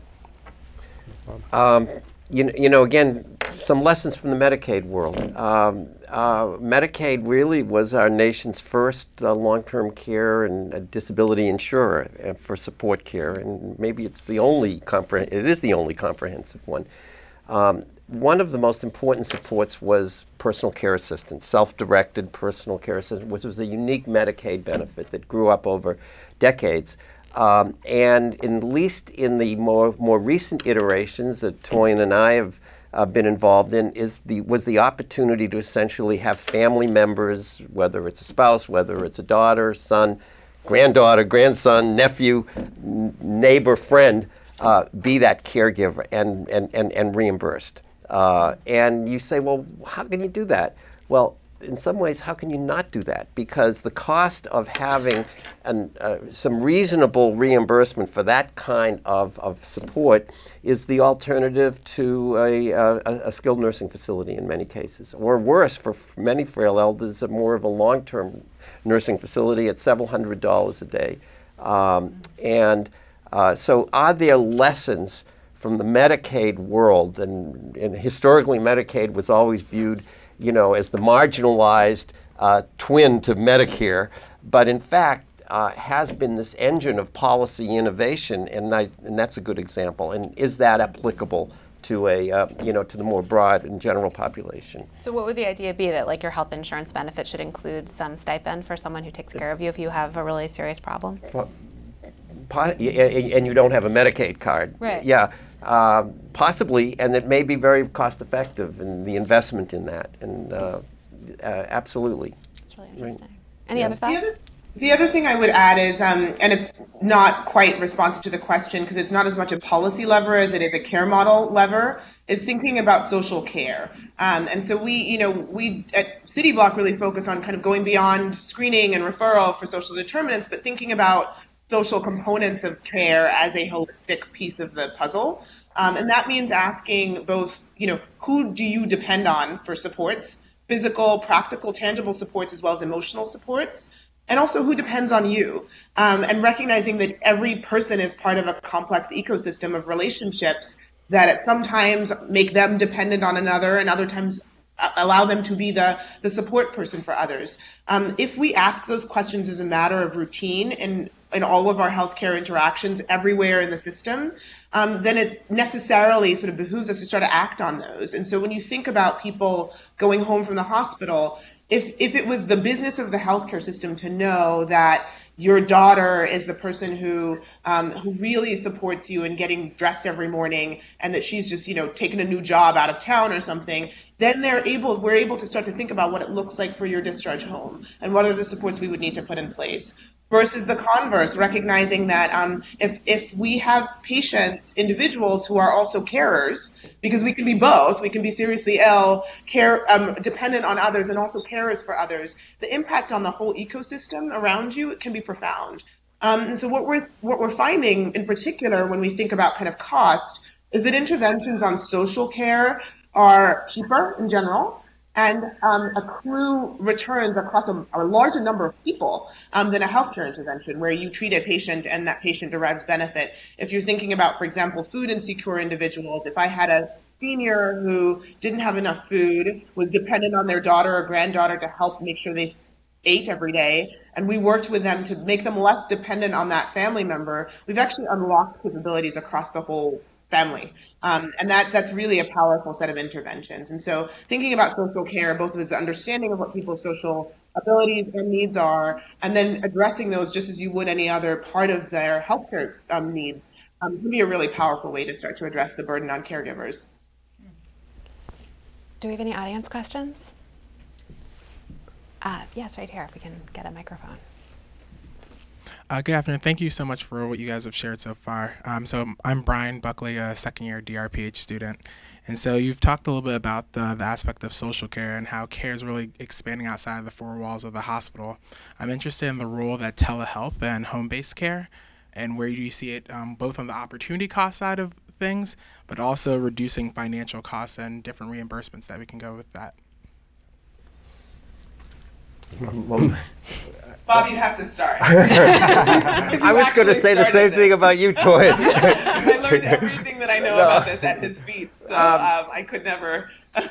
Um, you, you know, again, some lessons from the Medicaid world. Um, uh, Medicaid really was our nation's first uh, long-term care and uh, disability insurer uh, for support care, and maybe it's the only compre- it is the only comprehensive one. Um, one of the most important supports was personal care assistance, self-directed personal care assistance, which was a unique Medicaid benefit that grew up over decades. Um, and in, at least in the more more recent iterations that Toyin and I have uh, been involved in, is the was the opportunity to essentially have family members, whether it's a spouse, whether it's a daughter, son, granddaughter, grandson, nephew, n- neighbor, friend, uh, be that caregiver and and and, and reimbursed. Uh, and you say, well, how can you do that? Well, in some ways, how can you not do that? Because the cost of having an, uh, some reasonable reimbursement for that kind of, of support is the alternative to a, a, a skilled nursing facility in many cases. Or worse, for many frail elders, a more of a long-term nursing facility at several hundred dollars a day. Um, and uh, so are there lessons from the Medicaid world? And, and historically, Medicaid was always viewed you know, as the marginalized uh, twin to Medicare, but in fact uh, has been this engine of policy innovation, and, I, and that's a good example. And is that applicable to a, uh, you know, to the more broad and general population?
So what would the idea be, that like your health insurance benefit should include some stipend for someone who takes care of you if you have a really serious problem?
Po- po- and you don't have a Medicaid card.
Right.
Yeah. Uh, possibly, and it may be very cost effective in the investment in that, and uh, uh, absolutely.
That's really interesting. Right. Any
yeah.
other thoughts?
The other, the other thing I would add is, um, and it's not quite responsive to the question because it's not as much a policy lever as it is a care model lever, is thinking about social care. Um, and so we, you know, we at City Block really focus on kind of going beyond screening and referral for social determinants, but thinking about social components of care as a holistic piece of the puzzle. Um, and that means asking both, you know, who do you depend on for supports, physical, practical, tangible supports, as well as emotional supports, and also who depends on you. Um, and recognizing that every person is part of a complex ecosystem of relationships that at some times make them dependent on another and other times allow them to be the, the support person for others. Um, if we ask those questions as a matter of routine in, in all of our healthcare interactions everywhere in the system, um, then it necessarily sort of behooves us to start to act on those. And so when you think about people going home from the hospital, if, if it was the business of the healthcare system to know that your daughter is the person who um, who really supports you in getting dressed every morning, and that she's just, you know, taken a new job out of town or something, then they're able, we're able to start to think about what it looks like for your discharge home and what are the supports we would need to put in place. versus the converse, recognizing that um, if, if we have patients, individuals who are also carers, because we can be both, we can be seriously ill, care um, dependent on others, and also carers for others, the impact on the whole ecosystem around you can be profound. Um, and so what we're, what we're finding in particular when we think about kind of cost is that interventions on social care are cheaper in general, and um, accrue returns across a, a larger number of people um, than a healthcare intervention where you treat a patient and that patient derives benefit. If you're thinking about, for example, food insecure individuals, if I had a senior who didn't have enough food, was dependent on their daughter or granddaughter to help make sure they ate every day, and we worked with them to make them less dependent on that family member, we've actually unlocked capabilities across the whole family. Um, and that, that's really a powerful set of interventions. And so thinking about social care, both as understanding of what people's social abilities and needs are, and then addressing those just as you would any other part of their healthcare um, needs, um, can be a really powerful way to start to address the burden on caregivers.
Do we have any audience questions? Uh, yes, right here, if we can get a microphone.
Uh, good afternoon. Thank you so much for what you guys have shared so far. Um, so I'm Brian Buckley, a second year D R P H student. And so you've talked a little bit about the, the aspect of social care and how care is really expanding outside of the four walls of the hospital. I'm interested in the role that telehealth and home-based care, and where do you see it um, both on the opportunity cost side of things, but also reducing financial costs and different reimbursements that we can go with that.
Bob, you have to start.
I was going to say the same
this.
thing about you, Toy.
I learned everything that I know no. about this at his feet, so um, um, I could never.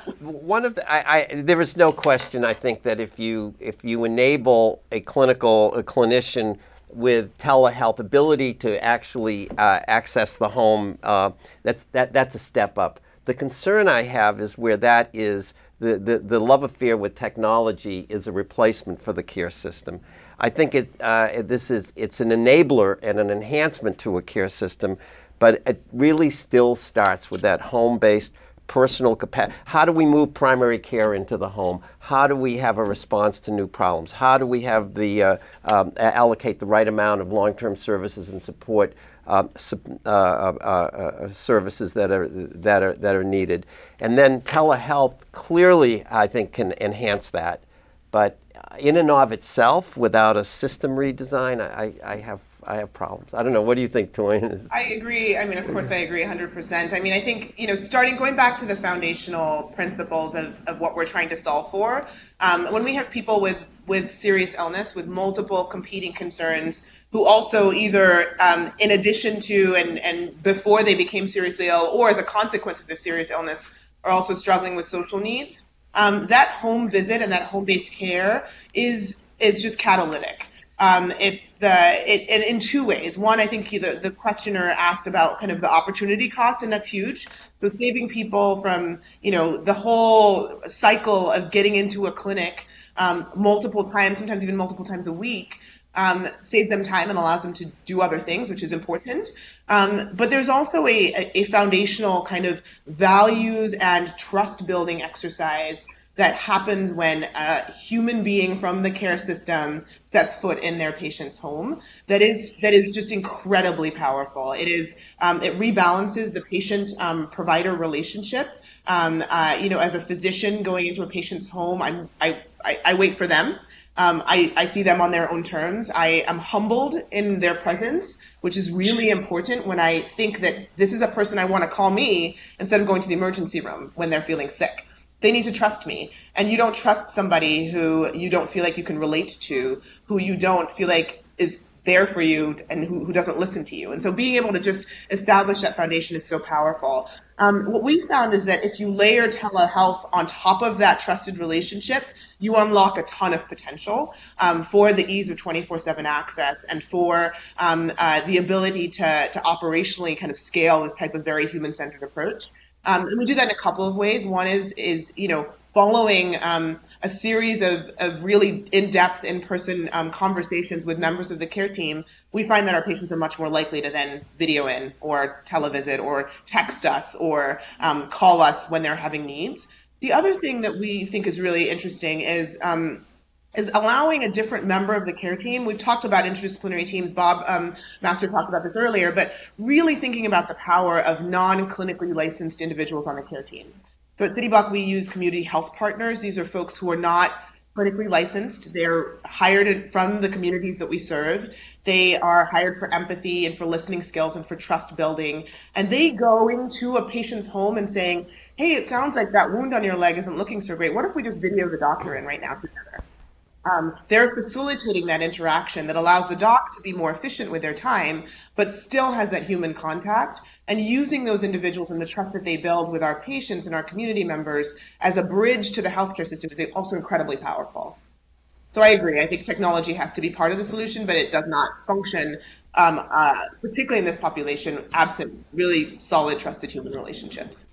One of the, I, I, there is no question. I think that if you if you enable a clinical a clinician with telehealth ability to actually uh, access the home, uh, that's that that's a step up. The concern I have is where that is. The, the, the love affair with technology is a replacement for the care system. I think it, uh, this is, it's an enabler and an enhancement to a care system, but it really still starts with that home-based personal capacity. How do we move primary care into the home? How do we have a response to new problems? How do we have the, uh, um, allocate the right amount of long-term services and support Uh, uh, uh, uh, services that are that are that are needed, and then telehealth clearly I think can enhance that, but in and of itself, without a system redesign, I, I have I have problems. I don't know. What do you think, Toyin?
I agree. I mean, of course, I agree one hundred percent. I mean, I think you know, starting going back to the foundational principles of, of what we're trying to solve for. Um, when we have people with with serious illness, with multiple competing concerns, who also either um, in addition to and, and before they became seriously ill or as a consequence of their serious illness are also struggling with social needs, um, that home visit and that home-based care is is just catalytic. Um, it's the it, it in two ways. One, I think the, the questioner asked about kind of the opportunity cost, and that's huge. So saving people from, you know, the whole cycle of getting into a clinic um, multiple times, sometimes even multiple times a week, um, saves them time and allows them to do other things, which is important. Um, but there's also a, a foundational kind of values and trust building exercise that happens when a human being from the care system sets foot in their patient's home. That is that is just incredibly powerful. It is um, it rebalances the patient-provider um, relationship. Um, uh, you know, as a physician going into a patient's home, I'm, I, I I wait for them. Um, I, I see them on their own terms. I am humbled in their presence, which is really important when I think that this is a person I want to call me instead of going to the emergency room when they're feeling sick. They need to trust me. And you don't trust somebody who you don't feel like you can relate to, who you don't feel like is there for you and who, who doesn't listen to you. And so being able to just establish that foundation is so powerful. Um, what we found is that if you layer telehealth on top of that trusted relationship, you unlock a ton of potential um, for the ease of twenty-four seven access and for um, uh, the ability to, to operationally kind of scale this type of very human-centered approach. Um, and we do that in a couple of ways. One is, is you know, following um, a series of, of really in-depth, in-person um, conversations with members of the care team, we find that our patients are much more likely to then video in or televisit or text us or um, call us when they're having needs. The other thing that we think is really interesting is um, is allowing a different member of the care team. We've talked about interdisciplinary teams. Bob um, Master talked about this earlier, but really thinking about the power of non-clinically licensed individuals on the care team. So at CityBlock, we use community health partners. These are folks who are not clinically licensed. They're hired from the communities that we serve. They are hired for empathy and for listening skills and for trust building. And they go into a patient's home and saying, hey, it sounds like that wound on your leg isn't looking so great. What if we just video the doctor in right now together? Um, they're facilitating that interaction that allows the doc to be more efficient with their time, but still has that human contact, and using those individuals and the trust that they build with our patients and our community members as a bridge to the healthcare system is also incredibly powerful. So I agree. I think technology has to be part of the solution, but it does not function, um, uh, particularly in this population, absent really solid, trusted human relationships.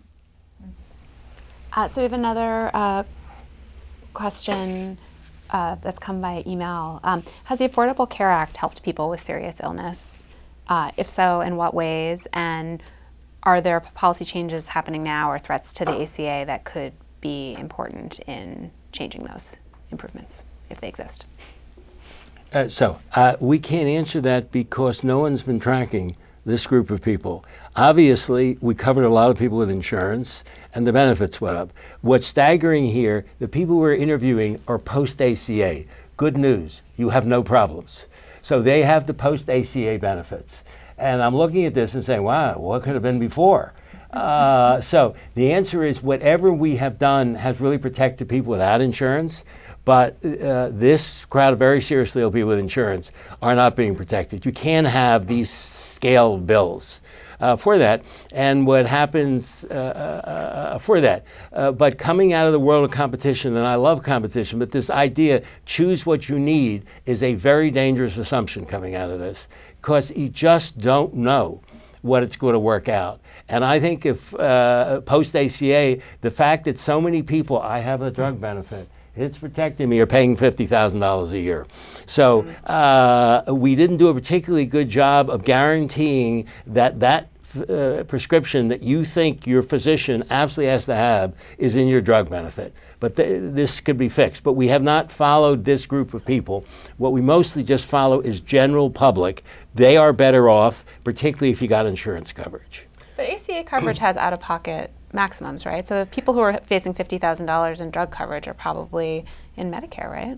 Uh, so we have another uh, question. Uh, that's come by email. Um, has the Affordable Care Act helped people with serious illness? Uh, if so, in what ways? And are there policy changes happening now or threats to the A C A that could be important in changing those improvements, if they exist?
Uh, so uh, we can't answer that because no one's been tracking this group of people. Obviously, we covered a lot of people with insurance and the benefits went up. What's staggering here, the people we're interviewing are post-A C A. Good news, you have no problems. So they have the post-A C A benefits. And I'm looking at this and saying, wow, what could have been before? Uh, so the answer is whatever we have done has really protected people without insurance. But uh, this crowd of very seriously ill people with insurance are not being protected. You can't have these scale of bills uh, for that. And what happens uh, uh, for that. Uh, but coming out of the world of competition, and I love competition, but this idea, choose what you need, is a very dangerous assumption coming out of this, because you just don't know what it's going to work out. And I think if uh, post-A C A, the fact that so many people, I have a drug benefit, it's protecting me, are paying fifty thousand dollars a year. So uh, we didn't do a particularly good job of guaranteeing that that uh, prescription that you think your physician absolutely has to have is in your drug benefit. But th- this could be fixed. But we have not followed this group of people. What we mostly just follow is general public. They are better off, particularly if you got insurance coverage.
But A C A coverage has out-of-pocket maximums, right? So people who are facing fifty thousand dollars in drug coverage are probably in Medicare, right?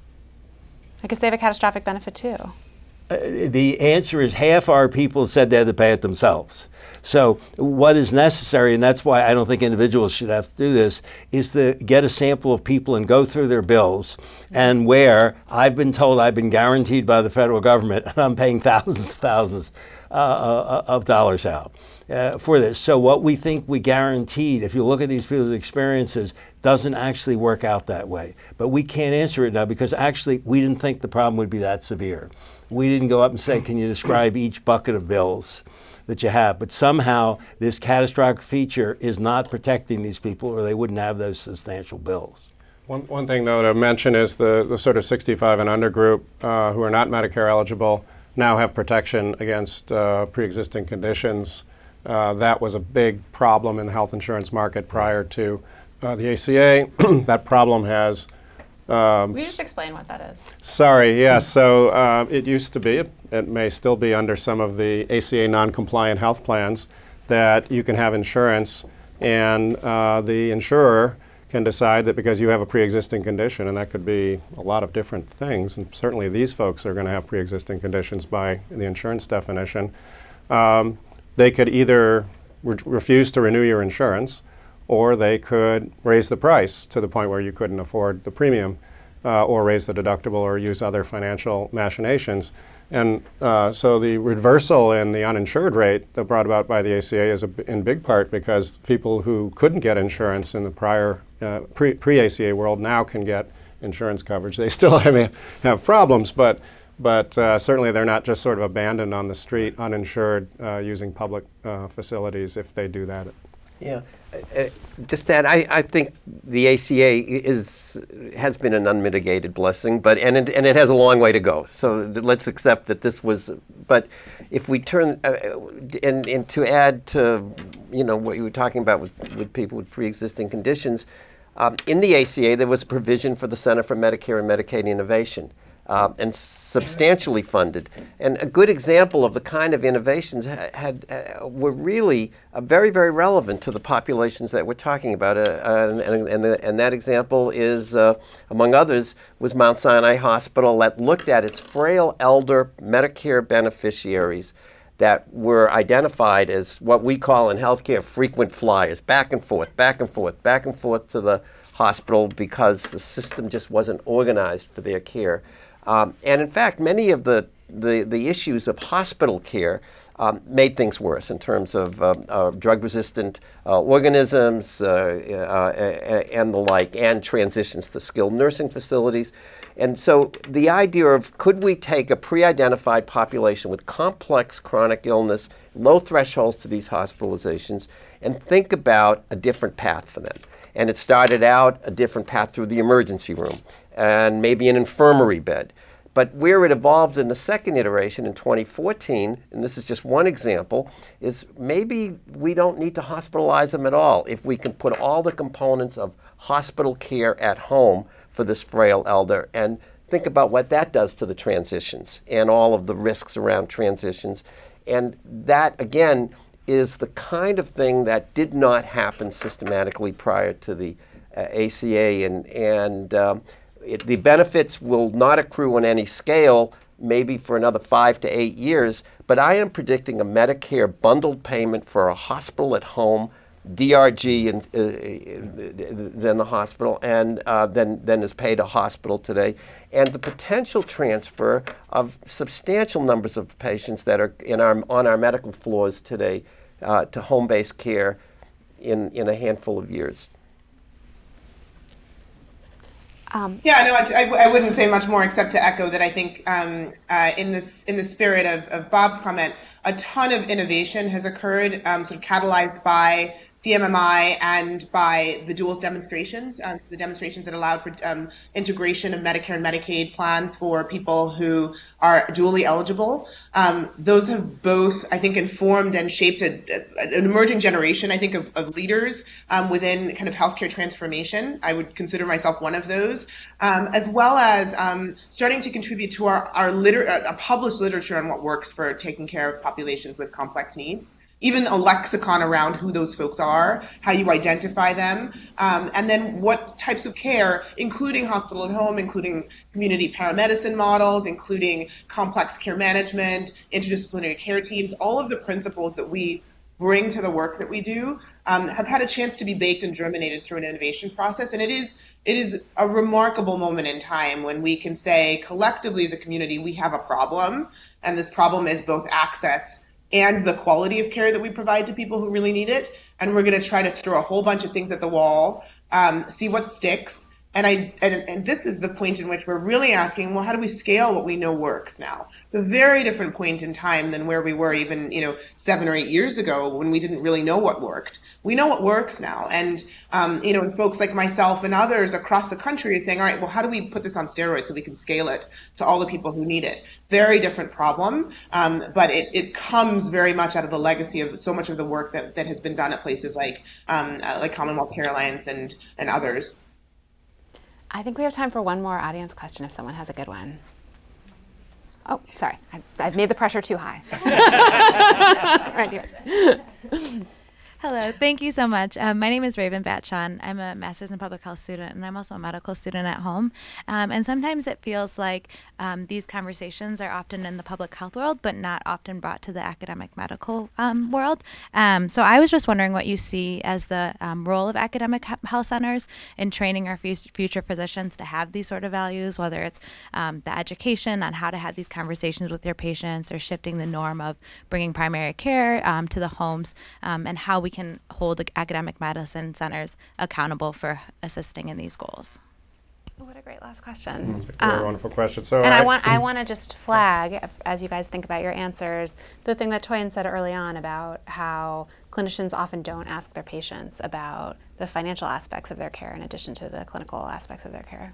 I guess they have a catastrophic benefit too.
Uh, the answer is half our people said they had to pay it themselves. So what is necessary, and that's why I don't think individuals should have to do this, is to get a sample of people and go through their bills, and where I've been told I've been guaranteed by the federal government, and I'm paying thousands and thousands uh, of dollars out. Uh, for this. So what we think we guaranteed, if you look at these people's experiences, doesn't actually work out that way. But we can't answer it now because actually we didn't think the problem would be that severe. We didn't go up and say, can you describe each bucket of bills that you have? But somehow this catastrophic feature is not protecting these people, or they wouldn't have those substantial bills.
One, one thing, though, to mention is the, the sort of sixty-five and under group uh, who are not Medicare eligible now have protection against uh, pre-existing conditions. Uh, that was a big problem in the health insurance market prior to uh, the A C A. That problem has... Um,
Will you just explain what that is?
Sorry, yeah. So uh, it used to be, it, it may still be under some of the A C A non-compliant health plans, that you can have insurance and uh, the insurer can decide that because you have a pre-existing condition, and that could be a lot of different things, and certainly these folks are going to have pre-existing conditions by the insurance definition, um, they could either re- refuse to renew your insurance, or they could raise the price to the point where you couldn't afford the premium, uh, or raise the deductible, or use other financial machinations. And uh, so the reversal in the uninsured rate that brought about by the A C A is a b- in big part because people who couldn't get insurance in the prior uh, pre- pre-A C A world now can get insurance coverage. They still have, have problems, but But uh, certainly they're not just sort of abandoned on the street, uninsured, uh, using public uh, facilities if they do that.
Yeah, uh, just that I, I think the A C A is has been an unmitigated blessing, but and it, and it has a long way to go. So th- let's accept that this was. But if we turn uh, and and to add to, you know, what you were talking about with with people with pre-existing conditions. Um, in the A C A, there was a provision for the Center for Medicare and Medicaid Innovation, uh, and substantially funded. And a good example of the kind of innovations ha- had uh, were really uh, very, very relevant to the populations that we're talking about. Uh, uh, and, and, the, and that example is, uh, among others, was Mount Sinai Hospital that looked at its frail elder Medicare beneficiaries that were identified as what we call in healthcare frequent flyers, back and forth, back and forth, back and forth to the hospital because the system just wasn't organized for their care. Um, and in fact, many of the, the, the issues of hospital care um, made things worse in terms of uh, uh, drug-resistant uh, organisms uh, uh, and the like, and transitions to skilled nursing facilities. And so the idea of could we take a pre-identified population with complex chronic illness, low thresholds to these hospitalizations, and think about a different path for them. And it started out a different path through the emergency room and maybe an infirmary bed. But where it evolved in the second iteration in twenty fourteen, and this is just one example, is maybe we don't need to hospitalize them at all if we can put all the components of hospital care at home for this frail elder, and think about what that does to the transitions and all of the risks around transitions. And that, again, is the kind of thing that did not happen systematically prior to the uh, A C A, and, and um, it, the benefits will not accrue on any scale, maybe for another five to eight years, but I am predicting a Medicare bundled payment for a hospital at home, D R G and uh, then the hospital, and uh, then then is paid a hospital today, and the potential transfer of substantial numbers of patients that are in our on our medical floors today uh, to home-based care in in a handful of years.
Um, yeah, no, I, I, I wouldn't say much more except to echo that I think um, uh, in this in the spirit of, of Bob's comment, a ton of innovation has occurred, um, sort of catalyzed by C M M I and by the duals demonstrations, um, the demonstrations that allowed for um, integration of Medicare and Medicaid plans for people who are dually eligible. Um, those have both, I think, informed and shaped a, a, an emerging generation, I think, of, of leaders um, within kind of healthcare transformation. I would consider myself one of those, um, as well as um, starting to contribute to our, our, liter- our published literature on what works for taking care of populations with complex needs. Even a lexicon around who those folks are, how you identify them, um, and then what types of care, including hospital at home, including community paramedicine models, including complex care management, interdisciplinary care teams, all of the principles that we bring to the work that we do um, have had a chance to be baked and germinated through an innovation process. And it is it is a remarkable moment in time when we can say collectively as a community, we have a problem, and this problem is both access and the quality of care that we provide to people who really need it. And we're going to try to throw a whole bunch of things at the wall, um, see what sticks. And I and, and this is the point in which we're really asking, well, how do we scale what we know works now? It's a very different point in time than where we were even, you know, seven or eight years ago when we didn't really know what worked. We know what works now. And, um, you know, and folks like myself and others across the country are saying, all right, well, how do we put this on steroids so we can scale it to all the people who need it? Very different problem, um, but it, it comes very much out of the legacy of so much of the work that, that has been done at places like um, uh, like Commonwealth Care Alliance and, and others.
I think we have time for one more audience question if someone has a good one. Oh, sorry, I've, I've made the pressure too high. Right here.
Hello, thank you so much. Um, my name is Raven Batchon. I'm a master's in public health student, and I'm also a medical student at home. Um, and sometimes it feels like um, these conversations are often in the public health world, but not often brought to the academic medical um, world. Um, so I was just wondering what you see as the um, role of academic health centers in training our future physicians to have these sort of values, whether it's um, the education on how to have these conversations with your patients, or shifting the norm of bringing primary care um, to the homes, um, and how we we can hold academic medicine centers accountable for assisting in these goals.
What a great last question.
That's a very um, wonderful question. So
and I,
I
want I want to just flag, if, as you guys think about your answers, the thing that Toyin said early on about how clinicians often don't ask their patients about the financial aspects of their care in addition to the clinical aspects of their care.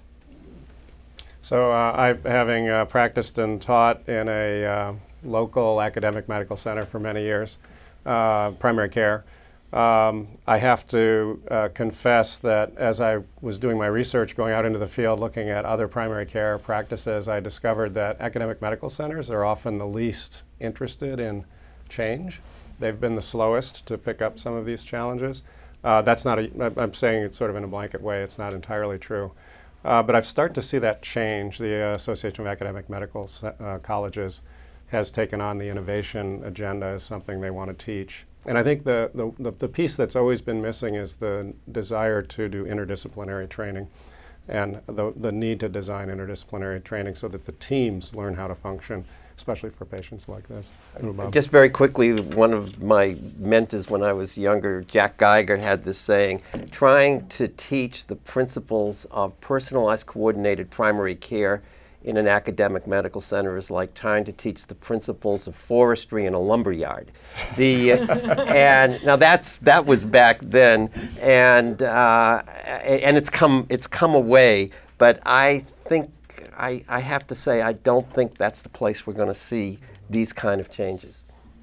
So uh, I, having uh, practiced and taught in a uh, local academic medical center for many years, uh, primary care, Um, I have to uh, confess that as I was doing my research, going out into the field, looking at other primary care practices, I discovered that academic medical centers are often the least interested in change. They've been the slowest to pick up some of these challenges. Uh, that's not a, I'm saying it sort of in a blanket way, it's not entirely true. Uh, but I've started to see that change. The uh, Association of Academic Medical uh, Colleges has taken on the innovation agenda as something they want to teach. And I think the, the, the, the piece that's always been missing is the desire to do interdisciplinary training and the, the need to design interdisciplinary training so that the teams learn how to function, especially for patients like this.
Just very quickly, one of my mentors when I was younger, Jack Geiger, had this saying, trying to teach the principles of personalized coordinated primary care in an academic medical center is like trying to teach the principles of forestry in a lumber yard. The, and now that's, that was back then, and, uh, and it's come, it's come away, but I think, I, I have to say, I don't think that's the place we're going to see these kind of changes.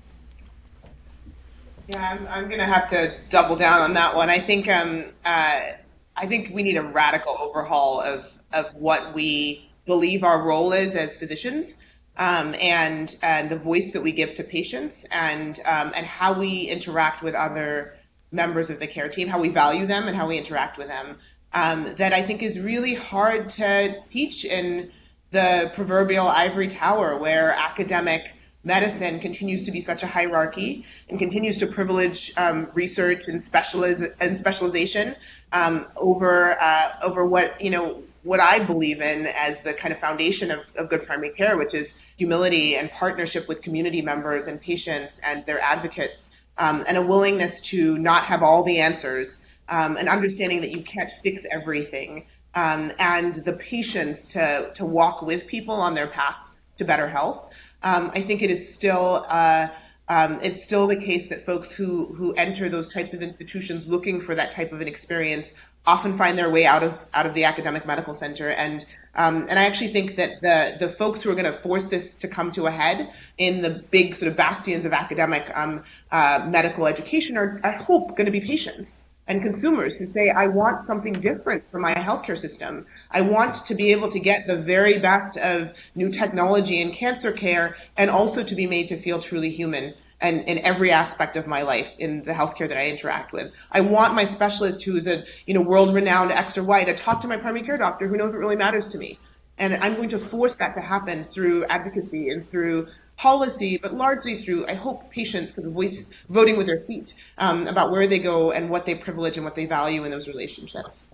Yeah, I'm, I'm going to have to double down on that one. I think, um, uh, I think we need a radical overhaul of, of what we believe our role is as physicians, um, and and the voice that we give to patients, and um, and how we interact with other members of the care team, how we value them and how we interact with them. Um, that I think is really hard to teach in the proverbial ivory tower, where academic medicine continues to be such a hierarchy and continues to privilege um, research and specializ- and specialization um, over uh, over what you know. what I believe in as the kind of foundation of, of good primary care, which is humility and partnership with community members and patients and their advocates, um, and a willingness to not have all the answers, um, and understanding that you can't fix everything, um, and the patience to, to walk with people on their path to better health. Um, I think it is still uh, um, it's still the case that folks who, who enter those types of institutions looking for that type of an experience often find their way out of out of the academic medical center, and um, and I actually think that the the folks who are going to force this to come to a head in the big sort of bastions of academic um, uh, medical education are, I hope, going to be patients and consumers who say, I want something different for my healthcare system. I want to be able to get the very best of new technology in cancer care, and also to be made to feel truly human. And in every aspect of my life in the healthcare that I interact with. I want my specialist who's a you know world-renowned X or Y to talk to my primary care doctor who knows what really matters to me. And I'm going to force that to happen through advocacy and through policy, but largely through, I hope, patients sort of voice, voting with their feet um, about where they go and what they privilege and what they value in those relationships.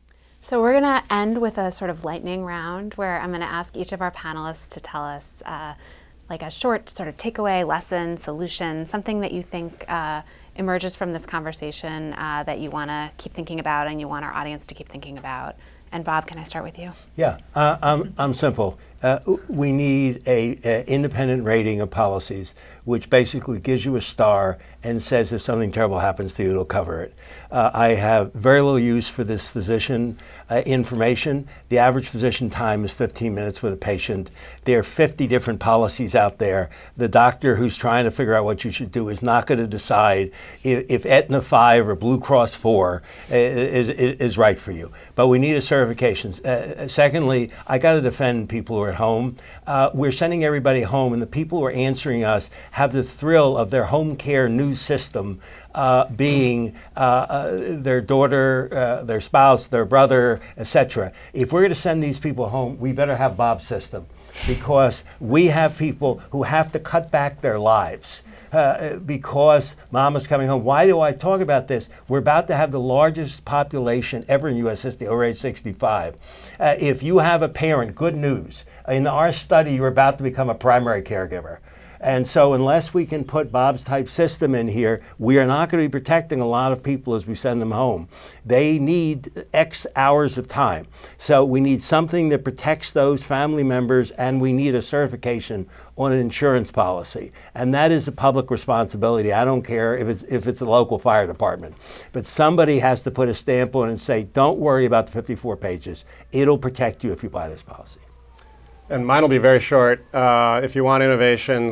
So we're going to end with a sort of lightning round where I'm going to ask each of our panelists to tell us uh, like a short sort of takeaway, lesson, solution, something that you think uh, emerges from this conversation uh, that you want to keep thinking about and you want our audience to keep thinking about. And Bob, can I start with you?
Yeah, uh, I'm, I'm simple. Uh, we need a, a independent rating of policies, which basically gives you a star and says if something terrible happens to you, it'll cover it. Uh, I have very little use for this physician uh, information. The average physician time is fifteen minutes with a patient. There are fifty different policies out there. The doctor who's trying to figure out what you should do is not going to decide if, if Aetna five or Blue Cross four is, is, is right for you. But we need a certification. Uh, secondly, I got to defend people who are at home. Uh, we're sending everybody home, and the people who are answering us have the thrill of their home care news system uh, being uh, uh, their daughter, uh, their spouse, their brother, et cetera. If we're going to send these people home, we better have Bob's system, because we have people who have to cut back their lives. Uh, because mom is coming home. Why do I talk about this? We're about to have the largest population ever in U S history over age sixty-five. Uh, if you have a parent, good news. In our study, you're about to become a primary caregiver. And so unless we can put Bob's type system in here, we are not going to be protecting a lot of people as we send them home. They need X hours of time. So we need something that protects those family members, and we need a certification on an insurance policy. And that is a public responsibility. I don't care if it's if it's a local fire department. But somebody has to put a stamp on it and say, don't worry about the fifty-four pages. It'll protect you if you buy this policy.
And mine will be very short. Uh, if you want innovations,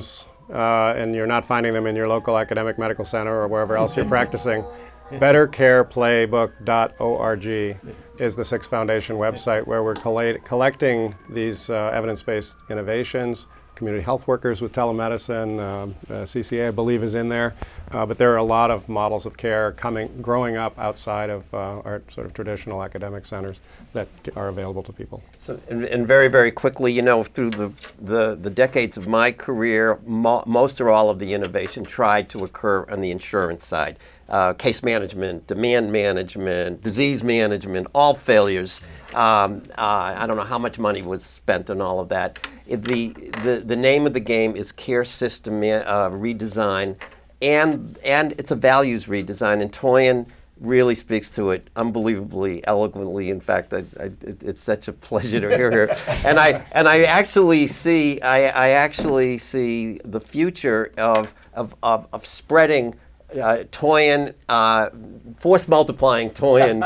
uh, and you're not finding them in your local academic medical center or wherever else you're practicing, better care playbook dot org is the Six Foundation website where we're collate, collecting these uh, evidence-based innovations. Community health workers with telemedicine, uh, uh, C C A I believe is in there, uh, but there are a lot of models of care coming, growing up outside of uh, our sort of traditional academic centers that are available to people.
So, and, and very, very quickly, you know, through the, the, the decades of my career, mo most or all of the innovation tried to occur on the insurance side. Uh, case management, demand management, disease management, all failures. Um, uh, I don't know how much money was spent on all of that. It, the, the, the name of the game is care system uh, redesign, and, and it's a values redesign, and Toyin really speaks to it unbelievably eloquently. In fact, I, I, it, it's such a pleasure to hear her. And I and I actually see I, I actually see the future of of, of, of spreading uh, Toyin, uh, force multiplying Toyin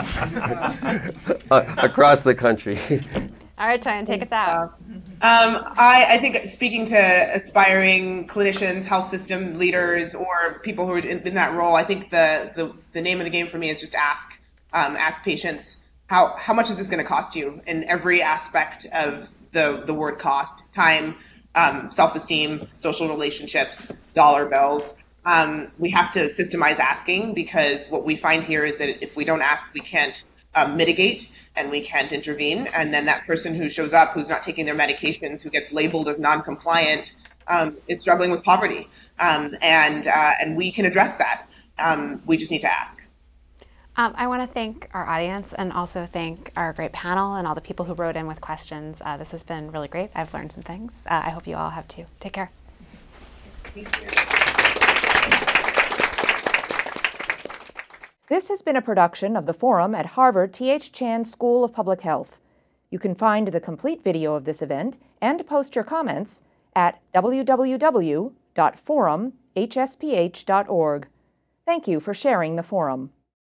uh, across the country.
All right, Toyin, take us out.
Um, I, I think speaking to aspiring clinicians, health system leaders, or people who are in, in that role, I think the, the, the name of the game for me is just ask. Um, ask patients, how, how much is this going to cost you in every aspect of the, the word cost? Time, um, self-esteem, social relationships, dollar bills. Um, we have to systemize asking, because what we find here is that if we don't ask, we can't um, mitigate and we can't intervene. And then that person who shows up, who's not taking their medications, who gets labeled as non-compliant, um, is struggling with poverty. Um, and, uh, and we can address that. Um, we just need to ask.
Um, I want to thank our audience and also thank our great panel and all the people who wrote in with questions. Uh, this has been really great. I've learned some things. Uh, I hope you all have too. Take care.
Thank you.
This has been a production of the Forum at Harvard T H Chan School of Public Health. You can find the complete video of this event and post your comments at w w w dot forum h s p h dot org. Thank you for sharing the forum.